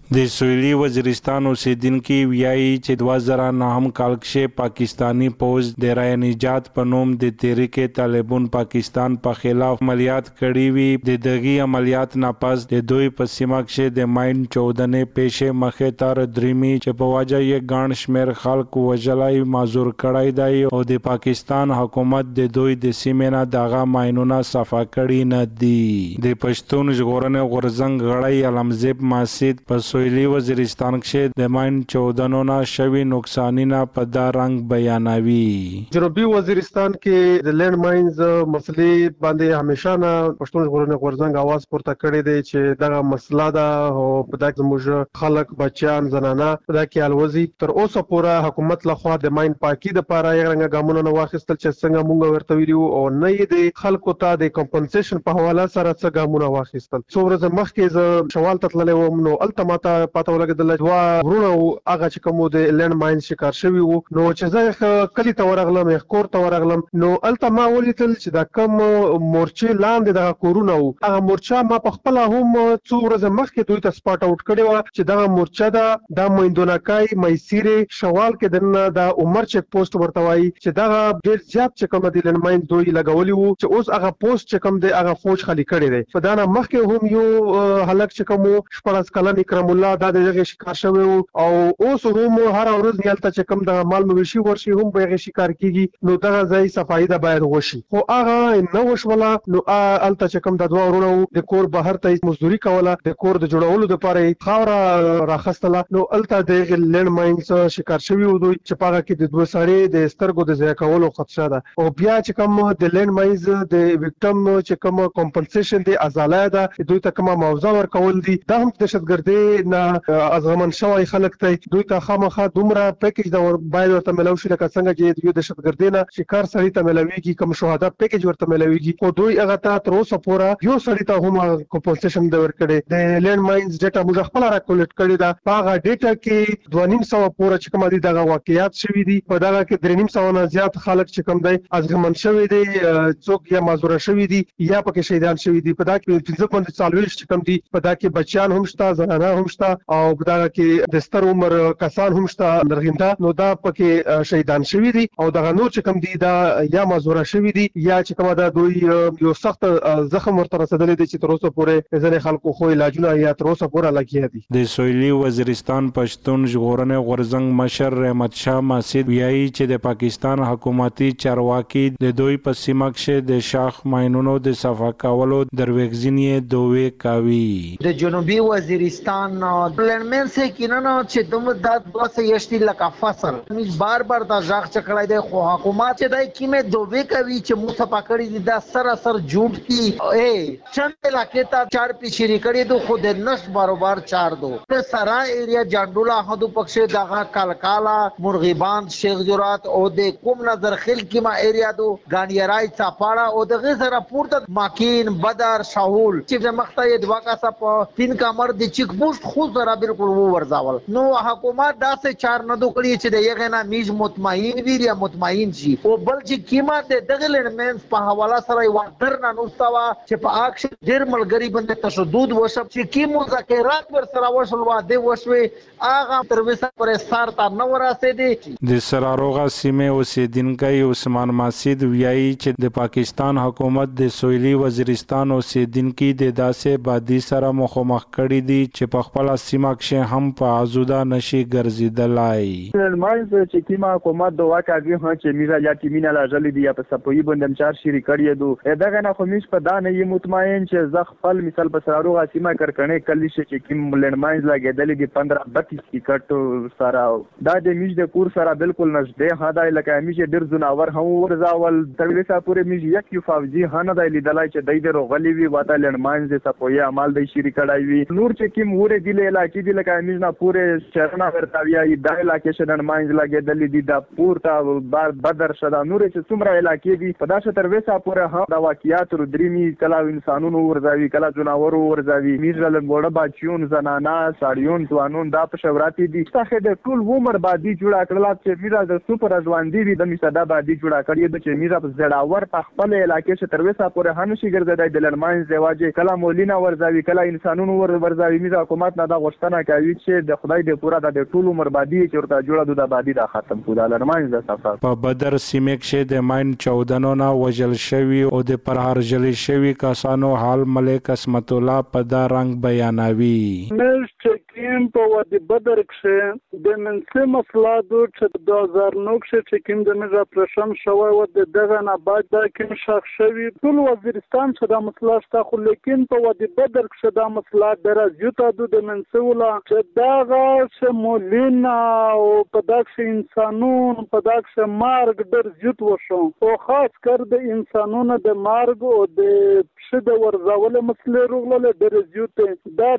د سویلي وزیرستان اوسیدونکو ویایي چې 2009 کال کې پاکستانی پوز د رای نجات په نوم د تحریک طالبان پاکستان په خلاف عملیات کړي وي. د دغه عملیات نه پس د دوی په سیمه کې د ماین چودنې پیښې مخه تر درېمي چې په واجه یې ګڼ شمېر خلک وژلای معذور کړای دی او د پاکستان حکومت د دوی د سیمې نه دغه ماینونه صفا کړي نه دي. د پښتون ژغورنې غورځنګ غړی علمزیب ماسید په سویلي وزیرستان کې د ماین چودنو نه شوي نقصانونه په دا رنګ بیانوي. جنوبي وزیرستان کې د لینډ ماینز مسلې باندې همیشه نه پښتون ژغورنې غورځنګ आवाज پورته کړی دی چې دغه مسله ده او په دغه زموږ خلک بچیان زنانه په دغه کې الوزي. تر اوسه پورې حکومت لخوا د ماین پاکي د لپاره یې رنګ ګامونه نه واخیستل چې څنګه مونږ ورته ویلو او نه یې د خلکو ته د کمپنسیشن په حواله سره څه ګامونه واخیستل. څو ورځې مخکې زه شوال ته تللی وم نو هلته ماته پته ولګېدله دوه ورونه هغه چې کوم د لینډ ماین شکار شوي وو. نو چې زه کلي ته ورغلم کور ته ورغلم نو هلته ما ولیدل چې دا کم مورچې لاندې دغه کورونه وو. هغه مورچه ما په خپله هم څو ورځې مخکې دوی ته سپاټ آوټ کړې وه چې دغه مورچه ده دا میندونکای میسیرې شوال کې دننه د عمر چیک پوسټ ورته وایي چې دغه ډېر زیات چې کوم د لینډ ماین دوی لګولي وو چې اوس هغه پوسټ چې کوم دی هغه فوج خالي کړی دی. په دا نه مخکې هم یو هلک چې کوم 14 کلن اکرم الله دا دغه شکار شوی وو او اوس هم هر ورځ نیالته چې کوم د مال مویشي ورشي هم به شکار کیږي نو دغه ځای صفایي ده باید وشي. خو هغه نه وشوله نو الته چې کوم د دوه ورونو د کور بهر ته مزدوري کوله د کور د جوړولو لپاره خاوره راخستله نو الته د لینډ ماینز شکار شوی وو دوی چې پاګه کې د دوه سړي د سترګو د ضایع کولو خدشه ده او بیا چې کوم د لینډ ماینز د وکټم چې کوم کمپنسیشن دی ازاله ده دوی ته کومه معاوضه ورکول دي دا هم دهشتګردي نه ازغمن شوی خلک ته دوی ته خامخا دومره پیکیج دا باید ورته ملو شي لکه څنګه چې یو دهشتګردي نه شکار سړی ته ملويږي کوم شهدا پیکیج ورته ملويږي او دوی هغه ته تر اوسه پورې یو سړی ته هم کمپنسیشن دی ورکړي. د لینډ ماینز ډیټا موږ خپل راکولیټ کړی دا هغه ډیټا کې 2.5 پورې چې کوم دي دغه واقعیات شوي دي په دغه کې 3.5 نه زیات خلک چې کوم دی ازغمن شوی دي څوک یا معذور شوی دي یا پکې شهیدان شوی دي. په دا کې 15 چې کوم دي په دا کې بچیان هم شته زنانه هم شته او په دا کې د ستر عمر کسان هم شته لرغینده نو دا پکې شهیدان شوی دي او دغه نور چې کوم دي دا یا معذور شوی دي یا چې کوم دا دوی یو سخت زخم ورته رسیدلی دي چې تر اوسه پورې ځینې خلکو خو علاجونه یا تر اوسه پورې لګیا دي. د سویلي وزیرستان پښتون ژغورنې غورځنګ مشر رحمت شاه ماسید ویایي چې د پاکستان حکومتي چارواکي د دوی په سیمه کې د شاخ ماینونو د صفا کولو دروغجنې دوی کوي. د جنوبي وزیرستان پلانمن سه کیننه چې دوم د 280 لک فصل موږ بار بار دا ځاغ چکړای دی خو حکومت چې دای کیمه دوی کوي چې مو صفا کړی دي دا سراسر جھوٹ کی چند علاقې ته 4 پیشری کړی دو خود نش باروبار 4 دو په سرا ایریا جاندولا هدو پکشه دغه کالکالا مرغیبان شیخ جرات او د کوم نظر خل کیما ایریا دو غانیرای چاپاړه او دغه سره پورته ماکین بدر شاول چې د مخته دوا کا سپ 3 کمر د چیک پوسټ خو زرا بالکل وو ورزاول نو حکومت دا سه 4 نه دو کړی چې دغه نه میج مطمئن وی یا مطمئن شي او بل چې قیمت دغه لنمنس په حواله سره یو درنه نوستوا چې په اکشن ډیر ملګری باندې تشدد وشپ چې کی مذاکرات ور سره وشول واده وشوي اغه تر وسه پر سار تا نو راسه دي. د سراروغه سیمه اوسیدونکو عثمان ماسید ویایي چې د پاکستان حکومت د سویلي وزیرستان اوسیدونکو د داسې بادي سره مخامخ کړي دي چې په خپل سیمه کې هم په آزوده نشي ګرځیدلای. ماینز چې کیما حکومت د واکاږي ها چې میرا یا کیمینا لاجلې دی په سپوی باندې چار شری کړی دو دغه نه خو میش په دانه یې مطمئن چې ز خپل مثال په سراروغه سیمه کرکنه کلی چې کیم لینډ ماینز لګیدلې دي 15-32 ټیکټ سره دا د میش د کور سره بالکل نږدې هدا لکه میش ډیر زناور هم ورزاول تر وسه پورې میش یک یو فوجي هنه د لیدلای چې دای د روغلی وی واته لینډ ماینز د سپوی عمل د شری کړای وی نور چې کیم وره دی علاقې دی لکه میش نه پورې شرنا ورتاویا د علاقې شنن ماینز لګیدلې دي د پورته بدر شدا نور چې څومره علاقې دي په داسه تر وسه پورې هم د واقعیات رودريمي کلا انسانونو ورزاوي کلا جناورو ورزاوي میش لنګوړه باچیون زنانا ساړیون ځوانون دا په شوراتي دي څخه د ټول عمر بادي جوړه کړل چې میرا د سپر ځوان دی د میسدا بادي جوړه کړی د چې میرا په زړاور په خپل علاقې شه تر وسه پورې هنشي ګرځیدای د لړمانځ دیواجه کلا مولینا ورزاوي کلا انسانونو ورزاوي میرا حکومت دا غوښتنه کوي چې د خدای د پورا د ټول عمر بادي چې ورته جوړه د بادي دا ختم کو دا لړمانځ د سفر په بدر سیمه کې د ماین 14 نه وجل شوی او د پرهرجل شوی کسانو حال ملک اسمت الله په دا رنگ بیانوي. مش چکیم په ودی بدر کې د منسه مسلادو چې 2009 کې چکیم د مجا پرشم شوی و د دغه نه بعد دا کې شخ شوی ټول وزیرستان چې دا مسله شته خو لیکن په ودی بدر کې دا مسله درازیته د منسه ولا چې دا چې مولینا او په دغه انسانون په دغه مارګ در زیات وشو او خاص کر د انسانونو د مارګ او د شد ورزول مسله رغله در زیات دا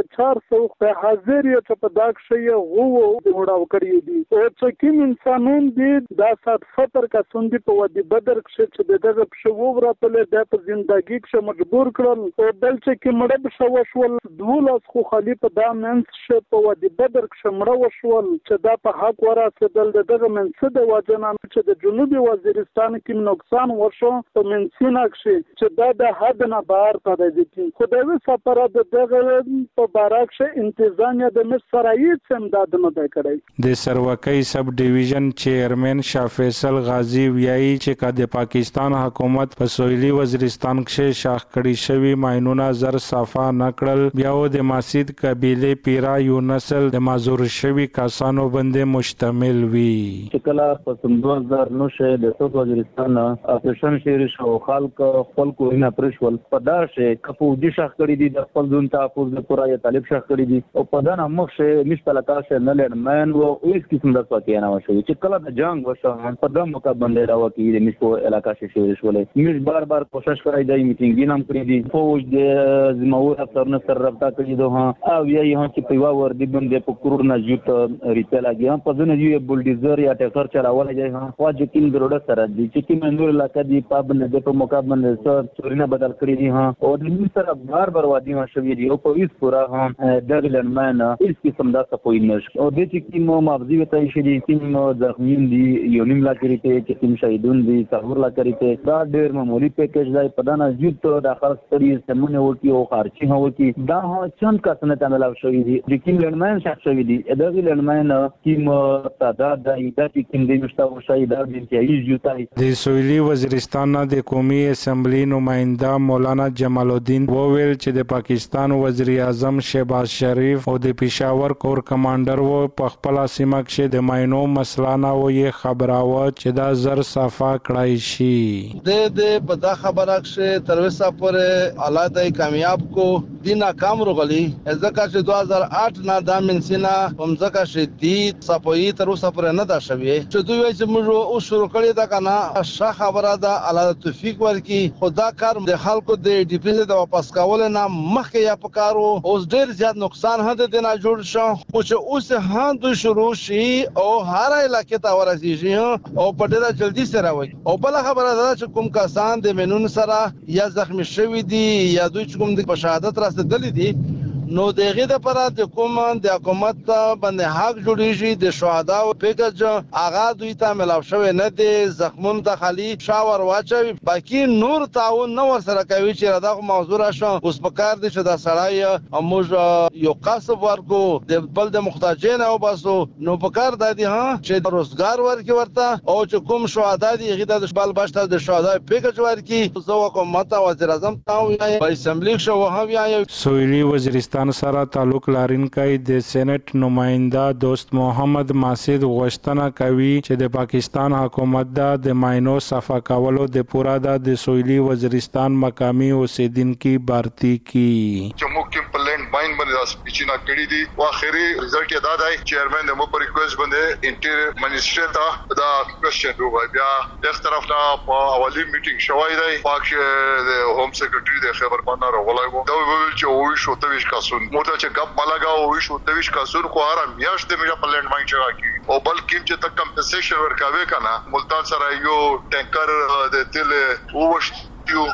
450 په حاضر یو چې په دغه شی غو وډاو کړی دي او چې کوم انسانون دي دا 70 کسان دي په ودی بدر کې چې دغه په ووره په د ژوندۍ کې مجبور کړل او بل چې کمړه بشو شول دولس خو خلیفہ دا منس ش په ودی بدر کې مړه وشول چې دا په حق ورسېدل دغه منس د وجنان چې د جنوبي وزیرستان کې نقصان وشو په منسینه کې چې دا د حد نه بهر پدې دي خو د سفر د دغه په بارک ش انتظامیه د مصر رئیس امداد نه کړی. د سروکۍ سب ډیویژن چیرمن شاه فیصل غازی ویایي چې د پاکستان حکومت په سویلي وزیرستان کې شاخ کړي شوی ماینونه زر صفا نکړل بیا د ماسید قبیله پیرا یو نسل د مازور شوی کسانو باندې مشتمل وي. کله په 2009 کې د سویلي وزیرستان اپریشن شیر شو خلک خپل کوینه پرشول په دا شي کفو دي شاخ کړي دي د خپل ځون تحفظ لپاره یا طالب شاخ کړي دي او په دا مخ شه مشتلکا شه نه لړمن او هیڅ قسم د څه نه وشو چې کله د جنگ وشو په دا موقع باندې راوکی د مشو علاقې شیر شولې مش بار کوشش کړای دی میټینګ نام کړی دي فوج د زموږ افسرانو سره رابطه کړې ده او یې هم چې په ور دي باندې په کرور نه جوت ریته لاګي په ځنه یو بولډیزر یا ټکر چلاول دی ها واجب کین دروډ سره دي چې کی منور علاقې دی په باندې په موقع باندې سر چورینه بدل کړی دي ها او د دې سره بار وادي ما شوی دی او په هیڅ پورا هم دغه لنمانه هیڅ قسم دا صفوي نشي او د چې کی مو مغزي وته شي دي چې زخمین دي یو نیم لا کړی ته چې کوم شهیدون دي څلور لا کړی ته دا ډېر معمولی پیکیج دی په دانه جوت د خرڅ کړي سمونه ورکی او خارچي هو کی دا چند کسنه تعامل شوی دي چې کوم لړمان شخص شوی دي دغه لړمان کوم تعداد د ایداتي کوم دي مشتاق شوی دا د انتهایی جوتای د سویلي وزیرستان د قومي اسمبلی نماینده مولانا جمال الدین وویل چې د پاکستان وزیر اعظم شهباز شریف او د پېښور کور کمانډر و په خپل سیمه کې د ماینو مسله نه وې خبراوه چې دا زر صفا کړای شي د بدا خبره چې تر وسه پورې اعلی کامیاب کو دی ناکام رغلی ځکه چې 2008 نه د منسینا هم ځکه چې دی صفوي تر وسه پورې نه دا شوی چې دوی چې موږ او شروع کړی دا کنه ښه خبره ده اعلی توفیق ورکی خدا کار د خلکو د ډیپوزیټ د واپس کول نه مخکې یا پکارو اوس ډیر زیات نقصان هده د نه جوړ شو او چې اوس هم دوی شروع شي او هر علاقې ته ورسیږي او په ډیره جلدی سره وي او بل خبره ده چې کوم کسان د منون سره یا زخمی شوی دي یا دوی کوم د شهادت رسیدلی دي نو دغه د پر د کوم د حکومت باندې حق جوړیږي د شهدا او پیکج اغا دوی ته ملاو شوی نه دي زخمون ته خلی شاور واچوي باقي نور تعاون نو سره کوي چې دا موضوع راشه اوس په کار دي چې دا سړی موږ یو قصب ورکو د بل د محتاجین او باسو نو په کار دادی ها چې روزګار ورکي ورته او چې کوم شهدا دي غیدا د بل باشته د شهدا پیکج ورکي زو حکومت وزیر اعظم تاو یا اسمبلی شو هم یا سویلي وزیرستان سره تعلق لرونکي د سېنات نماینده دوست محمد ماسید غوښتنه کوي چې د پاکستان حکومت د ماینو صفا کولو د پورا د سویلي وزیرستان مقامي اوسیدونکو بارتي کی جمهور کې پلان باین باندې سپیچنا کړی دي او اخري رزلټ یې دا دی چیرمن د مو پر ریکوست باندې انټر منیسټر ته دا کوېشن دوه بیا د طرف نه په اولی میټینګ شوای دی پاک د هوم سیکریټري د خبر باندې راغلی دا ویل چې وې شو ته ویش موږ چې ګپ ملګا او شو د ویش کاسور خو آرام میاشت مې په لند ماین چا کی او بلکې چې تک کمپنسیشن ورکاوي کنه ملتان سره یو ټینکر د تل وښ یو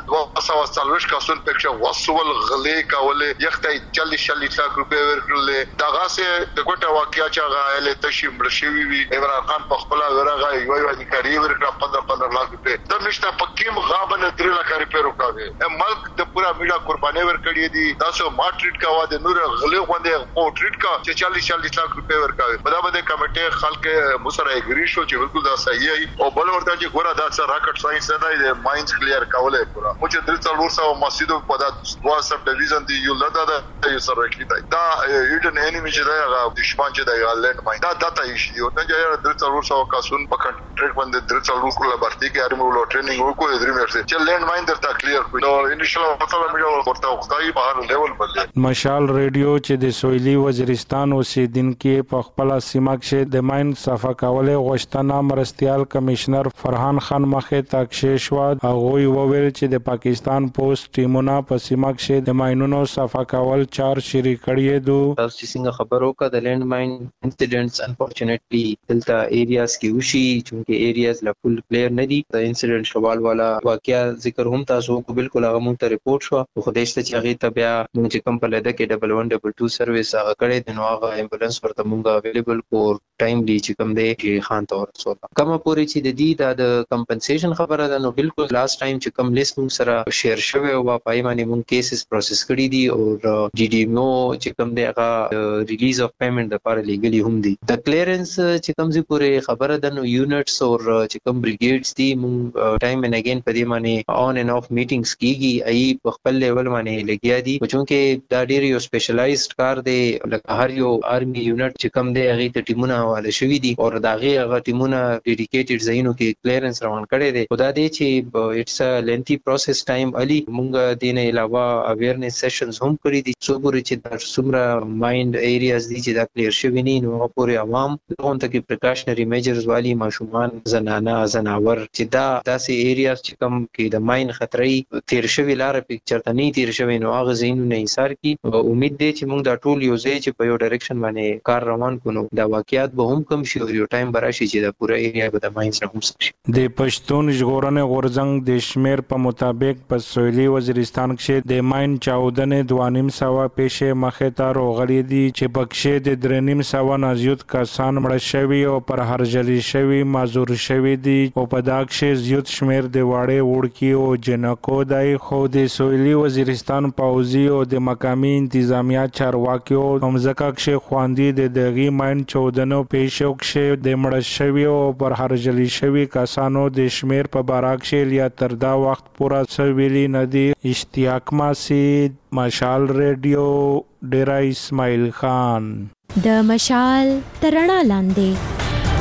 240 کسان پکښه وسول غلې کولې یختای 40 لک روپے ورکړل دغه سه د ګټه واقعیا چې غایله تشیم رشوی وی عمران خان په خپل ورغه یو اداري ورکړه 15 لک روپے د نشته پکیم غابنه 3 لک روپے ورکړه ملک د پورا میډیا قرباني ورکړي دي تاسو ما ټریټ کاوه د نور غلې غوندې او ټریټ کا چې 40 لک روپے ورکړه په دا باندې کمیټه خلک مسره اګری شو چې بالکل دا صحیح او بل ورته چې ګوره دا څه راکټ ساينس نه دی ماینز کلیر کولای پورا مو چې درته ورسو مسجد په دا واسپ ډیویژن دی یو لدا دا یو سره کیدای دا ایډن انیمی چې دا دشمن چې دا لند ماین دا داتا یې دی او نه چې درته ورسو کاسون په کنټریکټ باندې درته ورکو لبرتي کې ارمو ټریننګ ورکو درې مرسته چې لند ماین درته کلیر کړو نو ان شاء الله مطلب میډیا ورته وختای په هر لیول باندې مشال ریډیو چې د سویلي وزیرستان اوسیدونکو په خپل سیمه کې د ماین صفه کولو غوښتنه مرستيال کمشنر فرحان خان مخه تاکشې شو هغه وویل چې د پاکستان پوسټ ټیمونه په سیمه کې د ماینونو صفه کول 4 شری کړی دو تاسو څنګه خبرو کا د لینډ ماین انسیډنټس انفورچونټلی دلته ایریاز کې وشي چې ایریاز لا فل کلیر نه دي د انسیډنټ شوال والا واقعیا ذکر هم تاسو کو بالکل هغه مونږ ته ریپورت شو خو دېشته چې هغه ته بیا مونږ چې کوم په لده کې 1122 سرویس هغه کړی د نوغه امبولانس ورته مونږ اویلیبل فور ټایملی چې کوم دی چې خان ته ورسول کومه پوری چې د دې د کمپنسیشن خبره ده نو بالکل لاست ټایم چې کوم لیست مونږ سره شیر شوی او پای باندې مونږ کیسز پروسس کړی دي او ډي ډي مو چې کوم دی هغه ریلیز اف پیمنٹ د لپاره لیګلی هم دي د کلیرنس چې کوم زی پورې خبره ده نو یونټس او چې کوم بریګیډز دي مونږ ټایم ان اگین په دې باندې اون اند اف میټینګز کیږي ای په خپل لیول باندې لګیا دي چونکه دا ډیر یو سپیشلایزډ کار دی لکه هر یو آرمي یونټ چې کوم دی هغه ته ټیمونه حواله شوی دي او دا هغه ټیمونه ډیډیکیټډ ځایونو کې کلیرنس روان کړي دي خدا دې چې اټس ا لینتي پروسس ټایم علي مونږ دې نه علاوه اویرنس سیشنز هم کړی دي څو پورې چې د سمره مایند ایریاز دي چې دا کلیر شوی نه نو پورې عوام لغون ته کې پریکاشنری میجرز والی ماشومان زنانه زناور چې دا داسې ایریاز چې کوم کې د ماین خطرې تیر شوی لار پکچر ته نه تیر شوی نو هغه زینو نه ایثار کی امید دی چې موږ دا ټول یو ځای چې په یو ډایرکشن باندې کار روان کونو دا واقعیت به هم کم شي او یو ټایم براشي چې دا پوره ایریا به د ماینز نه هم شي د پښتون ژغورنې غورځنګ د شمیر په مطابق په سویلي وزیرستان کې د ماین چاودنې 2.5 پیښې مخه ته راغلي دي چې پکښې د 3.5 نه زیات کسان مړ شوي او پر هرجلی شوي معذور شوي دي او په دا کې زیات شمیر د واړې وړکی او جنکو دای خو د سویلي وزیرستان پاوزي او د مقامی انتظامیه چارواکیو همزکه کې خواندي د دغه ماین چاودنو پیښو کې د مړ شوي او پر هرجلی شوي کسانو د شمیر په باراک شیل یا تر دا وخت پورا سویلی ندی اشتیاق ماسید مشال ریډیو ډیرا اسماعیل خان د مشال ترڼا لاندې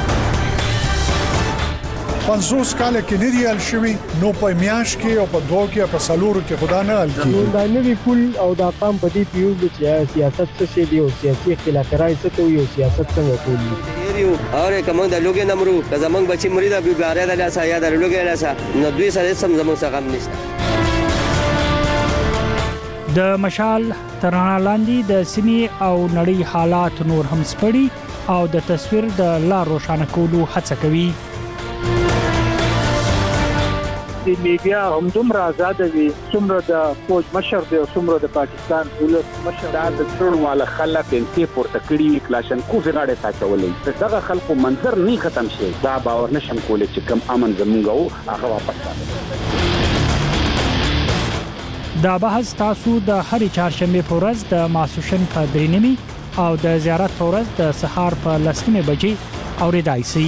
50 کال کې نه دی الشوي نو په میاش کې او په دوه کې په سالورو کې خدا نه الکی دا نوی پول او دا قام په دې پیو چې سیاست څه شي دی او سیاسي اختلافات څه ته یو سیاست څنګه کوي اور کوم د لوګي نمرو که زمنګ بچي مرید ابي باره د لاسه یا د لوګي لاسه نو دوی سره سم زموږ څخه هم نشته د مشال ترڼا لاندې د سیمې او نړۍ حالات نور هم سپړي او د تصویر د لار روښانه کولو هڅه کوي د میډیا هم دومره آزاد وي څومره د فوج مشر دی او څومره د پاکستان ولس مشر دا د ټول والا خلک انتي پورته کړی کلاشن کو غاړه تاچولې دغه خلکو منظر نه ختم شي دا باور نشم کولای چې کم امن زمونږ هغه واپس راځي دا بحث تاسو د هرې چهارشنبه په ورځ د ماسوشن په 3:30 او د زیارت په ورځ د سهار په 10:00 بجې اوریدای شئ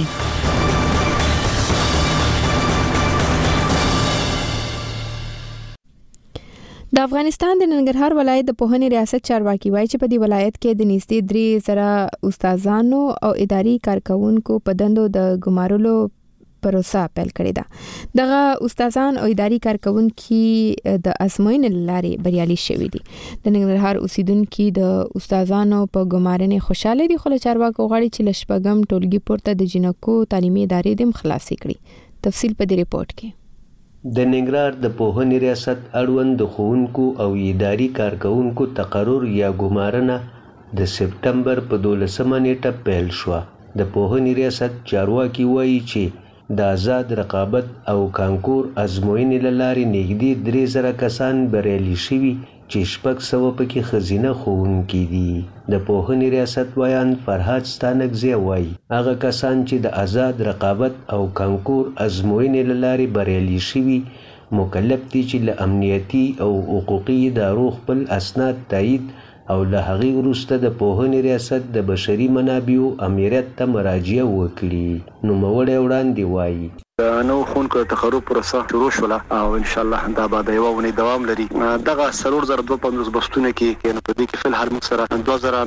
د افغانستان د ننګرهار ولایت د پوهنې ریاست چارواکي وایي چې په دې ولایت کې د نږدې 3,000 استادانو او اداري کارکونکو په دندو د ګمارلو پروسه پیل کړې ده. دغه استادان او اداري کارکونکو د ازموینې لارې بریالي شوي دي. د ننګرهار اوسیدونکو د استادانو په ګمارنې خوشاله دي، خو چارواکي غواړي چې لشپږم ټولګي پورته د جنکو تعلیمي ادارې د خلاصې کړي. تفصیل په دې ریپورت کې. د ننګرهار د پوهنې ریاست اړوند د ښوونکو او اداري کارکونکو تقرر یا ګمارنه د سپټمبر په 12 نیټه پیل شوه. د پوهنې ریاست چارواکي وایي چې د آزاد رقابت او کانکور ازموینې له لارې نږدې 3000 کسان بریالي شوي چې 600 پکې ښځینه ښوونکي دي. د پوهنې ریاست ویان فرهاد ستانکزی وایي هغه کسان چې د آزاد رقابت او کانکور ازموینې له لارې بریالي شوي مکلف دي چې له امنیتي او حقوقي ادارو خپل اسناد تایید او له هغې وروسته د پوهنې ریاست د بشري منابعو امریت ته مراجعه وکړي. نوموړی وړاندې وایي د نو ښوونکو د تخرج پروسه شروع شوله او ان شاء الله دا به د یوه اونۍ دوام لري. دغه 4250 بستونه کې په دې کې فل هر موږ سره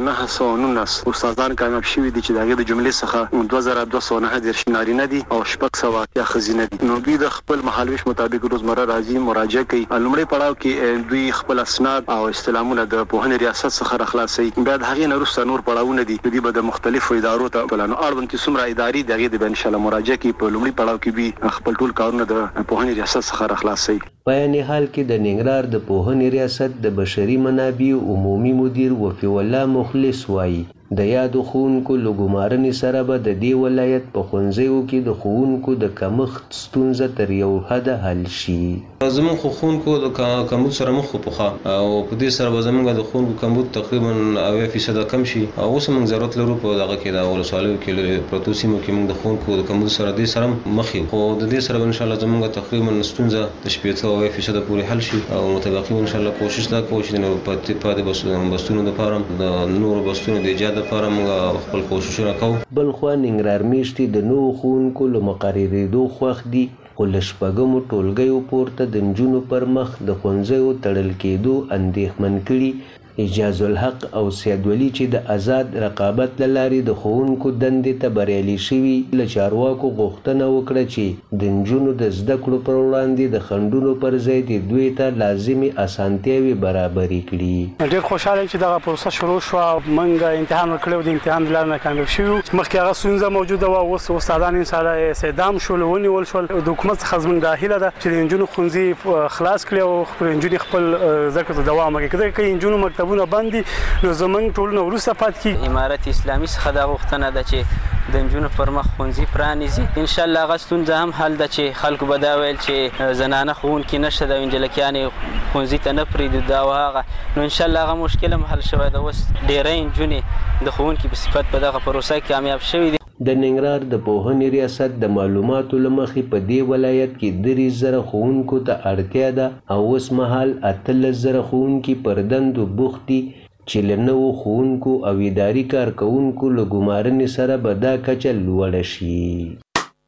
2919 استادان کامیاب شوي دي چې د هغې د جملې څخه 2209 نارینه دي او 600 ښځینه دي. نو دوی د خپل مهالویش مطابق روزمره راځي مراجعه کوي. لومړی پړاو کې دوی خپل اسناد او استلامونه د پوهنې ریاست څخه راخلاصوي. بیا د هغې نه وروسته نور پړاوونه دي دوی به د مختلفو ادارو ته پلان اړوند چې څومره ادارې د هغې د به انشاءالله مراجعه کوي. په لومړي پړاو کې خپل ټول کارونه د پوهنې ریاست څخه راخلاصوي. په عین حال کې د ننګرهار د پوهنې ریاست د بشري منابعو عمومي مدیر وفي الله مخلص وایي د یادو ښوونکو له ګمارنې سره به د دې ولایت په ښوونځیو کې د ښوونکو د کمښت ستونزه تر یو حده حل شي. زموږ خو ښوونکو د کمبود سره مخ پخوا او په دې سره به زموږ د ښوونکو کمبود تقریبا 90% کم شي او اوس موږ ضرورت لرو په دغه کې د ولسوالیو کې پرتو سیمو کې موږ د ښوونکو د کمبود سره دې سره مخ یو. خو د دې سره ان شاء الله زموږ تقریبا ستونزه د 90% پورې حل شي او متبقي ان شاء الله کوشش دا کوو چې نو پاتې بستونو لپاره د نور بستونو د ایجاد لپاره موږ خپل کوششونه کوو. بل خوا ننګرهار میشتې د نوو ښوونکو له مقررېدو خوښ دي خو له شپږمو ټولګیو پورته د نجونو پر مخ د ښوونځیو تړل کېدو اندېښمن کړي. اجاز الحق او سید ولی چې د آزاد رقابت له لارې د ښوونکو دندې ته بریالي شوي له چارواکو غوښتنه وکړه چې د نجونو د زده کړو پر وړاندې د خنډونو پر ځای د دوی ته لازمي اسانتیاوې برابرې کړي. ډېر خوشحاله چې دغه پروسه شروع شوه. موږ امتحان ورکړی و، د امتحان له لارې ناکامیاب شوي وو. مخکې هغه ستونزه موجوده وه، اوس استادان انشاءالله استعدام شول، ونیول شول. د حکومت څخه زموږ دا هیله ده چې د نجونو ښوونځي خلاص کړي او خپل نجونې خپل زده کړو ته دوام ورکړي. که نجونو مکتبونه باندې نو زمونږ ټولنه وروسته پاتې کیږي. امارت اسلامي څخه دا غوښتنه ده چې د نجونو پر مخ ښوونځي پرانیزي. انشاءالله هغه ستونزه هم حل ده چې خلکو به دا ویل چې زنانه ښوونکي نشته ده او نجلکیانې ښوونځي ته نه پرېږدي دا او هغه. نو انشاءالله هغه مشکل هم حل شوی ده. اوس ډېری نجونې د ښوونکي په صفت په دغه پروسه کې کامیاب شوي دي. د ننګرهار د پوهنې ریاست د معلوماتو له مخې په دې ولایت کې 3000 ښوونکو ته اړتیا ده او اوس مهال 18000 ښوونکي پر دندو بوخت دي چې له نوو ښوونکو او اداري کارکوونکو له ګمارنې سره به دا کچه لوړه شي.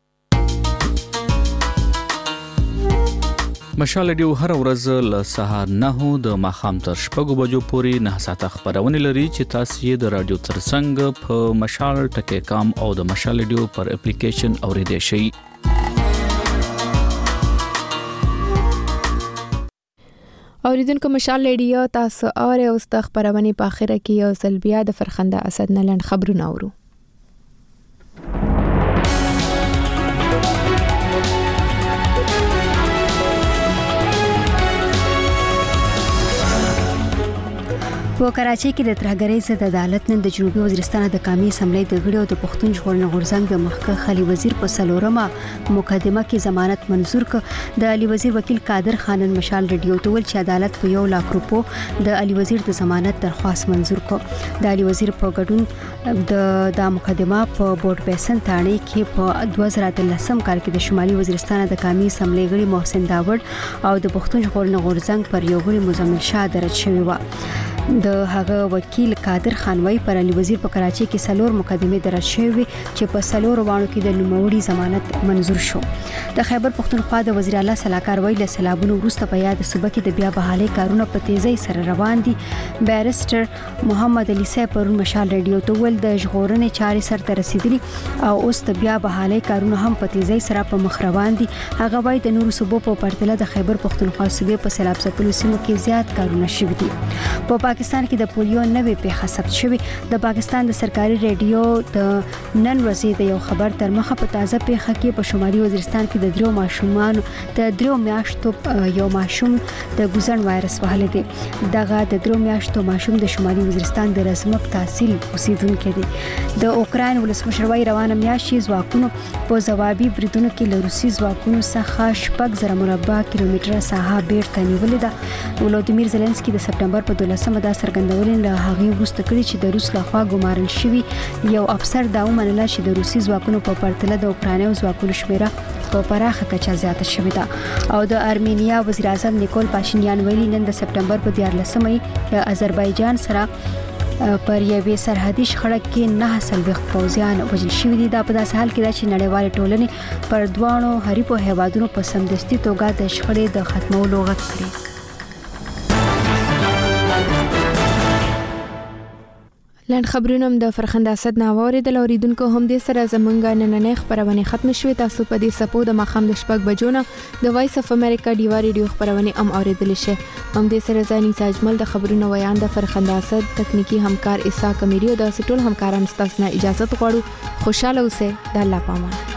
مشال ریډیو هر ورځ له سهار 9 د ماښام تر 6 بجو پورې 9 ساعته خبرونه لري چې تاسو یې د رادیو ترڅنګ په مشال ټکی کام او د مشال ریډیو پر اپلیکیشن اوریدئ شئ. اوریدونکو مشال ریډیو تاسو اورئ. اوس د خبرونې په اخره کې یو ځل بیا د فرخنده اسد نه لنډ خبرونه اورو. په کراچۍ کې د ترهګرۍ ضد عدالت نن د جنوبي وزیرستان د قومي اسمبلی د غړو د پښتون ژغورنې غورځنګ د مخکښ خالي وزیر په سلورمه مقدمه کې ضمانت منظور ک. د علي وزیر وکیل قادر خان مشال ریډیو ته ویل چې عدالت په 1 لک روپو د علي وزیر د ضمانت درخواست منظور ک. د علي وزیر په ګډون د مقدمه په بورډ بیسن تاڼي کې په 2013 کال کې د شمالي وزیرستان د قومي اسمبلی غړي محسن داوود او د پښتون ژغورنې غورځنګ پر یو غړي مزمل شاه درج شوی و. د هغه وکیل قادر خان وای پر علي وزیر په کراچۍ کې سلور مقدمه درج شوی چې په سلور وانو کې د نوموړي ضمانت منظور شو. د خیبر پختونخوا د وزیر اعلی صلاحکار وای له سیلابونو وروسته په یاد صوبه کې د بیا بحالي کارونه په تیزی سره روان دي. بیرسټر محمد علي صاحب پرون مشال ریډیو ته ول د ژغورنې چارې سره رسیدلي او اوس د بیا بحالي کارونه هم په تیزی سره په مخ روان دي. هغه وای د نورو صوبو په پرتله د خیبر پختونخوا صوبې په سیلاب ځپلو سیمو کې زیات کارونه شوي دي. په پاکستان کې د پولیو نوې پیښه ثبت شوې. د پاکستان د سرکاري ریډیو د نن ورځې د یو خبر تر مخه په تازه پیښه کې په شمالي وزیرستان کې د 3 ماشومانو د 3 میاشتو یو ماشوم د ګوزن وایرس وهلی دی. دغه د 3 میاشتو ماشوم د شمالي وزیرستان د رزمک تحصیل اوسیدونکی دی. د اوکراین ولسمشر وايي روانه میاشت ځواکونو په ځوابي بریدونو کې له روسي ځواکونو څخه 6,000 مربع کیلومتره ساحه بیرته نیولې ده. ولودیمیر زيلنسکي د سپټمبر په 12مه دا څرګندونه له هغې وروسته کړې چې د روس لخوا ګمارل شوی یو افسر دا ومنله چې د روسي ځواکونو په پرتله د اوکرایني ځواکونو شمیره په پراخه کچه زیاته شوې ده. او د ارمینیا وزیر اعظم نیکول پاشینیان ویلي نن د سپټمبر په 14مه د آذربایجان سره پر یوې سرحدي شخړه کې 9 پوځیان وژل شوي دي. دا په داسې حال کې ده چې نړیوالې ټولنې پر دوانو حریفو هیوادونو په سمدستي توګه د شخړې د ختمولو غږ کړی. لاند خبرونه د فرخنده اسد ناووري د لوریدونکو هم د سره زمونږ نننې خبرونه ختم شوې. تاسو په دې سپو د مخام د شپږ بجو نه د وایس اف امریکا ډیوا ریډیو خبرونه هم اوریدل شي. هم د سره ځاني ساجمل د خبرونه ویان د فرخنده اسد تکنیکی همکار اسحاق امیری او د ټول همکارانو ستاسو نه اجازه غواړو. خوشاله اوسئ. د الله پامان.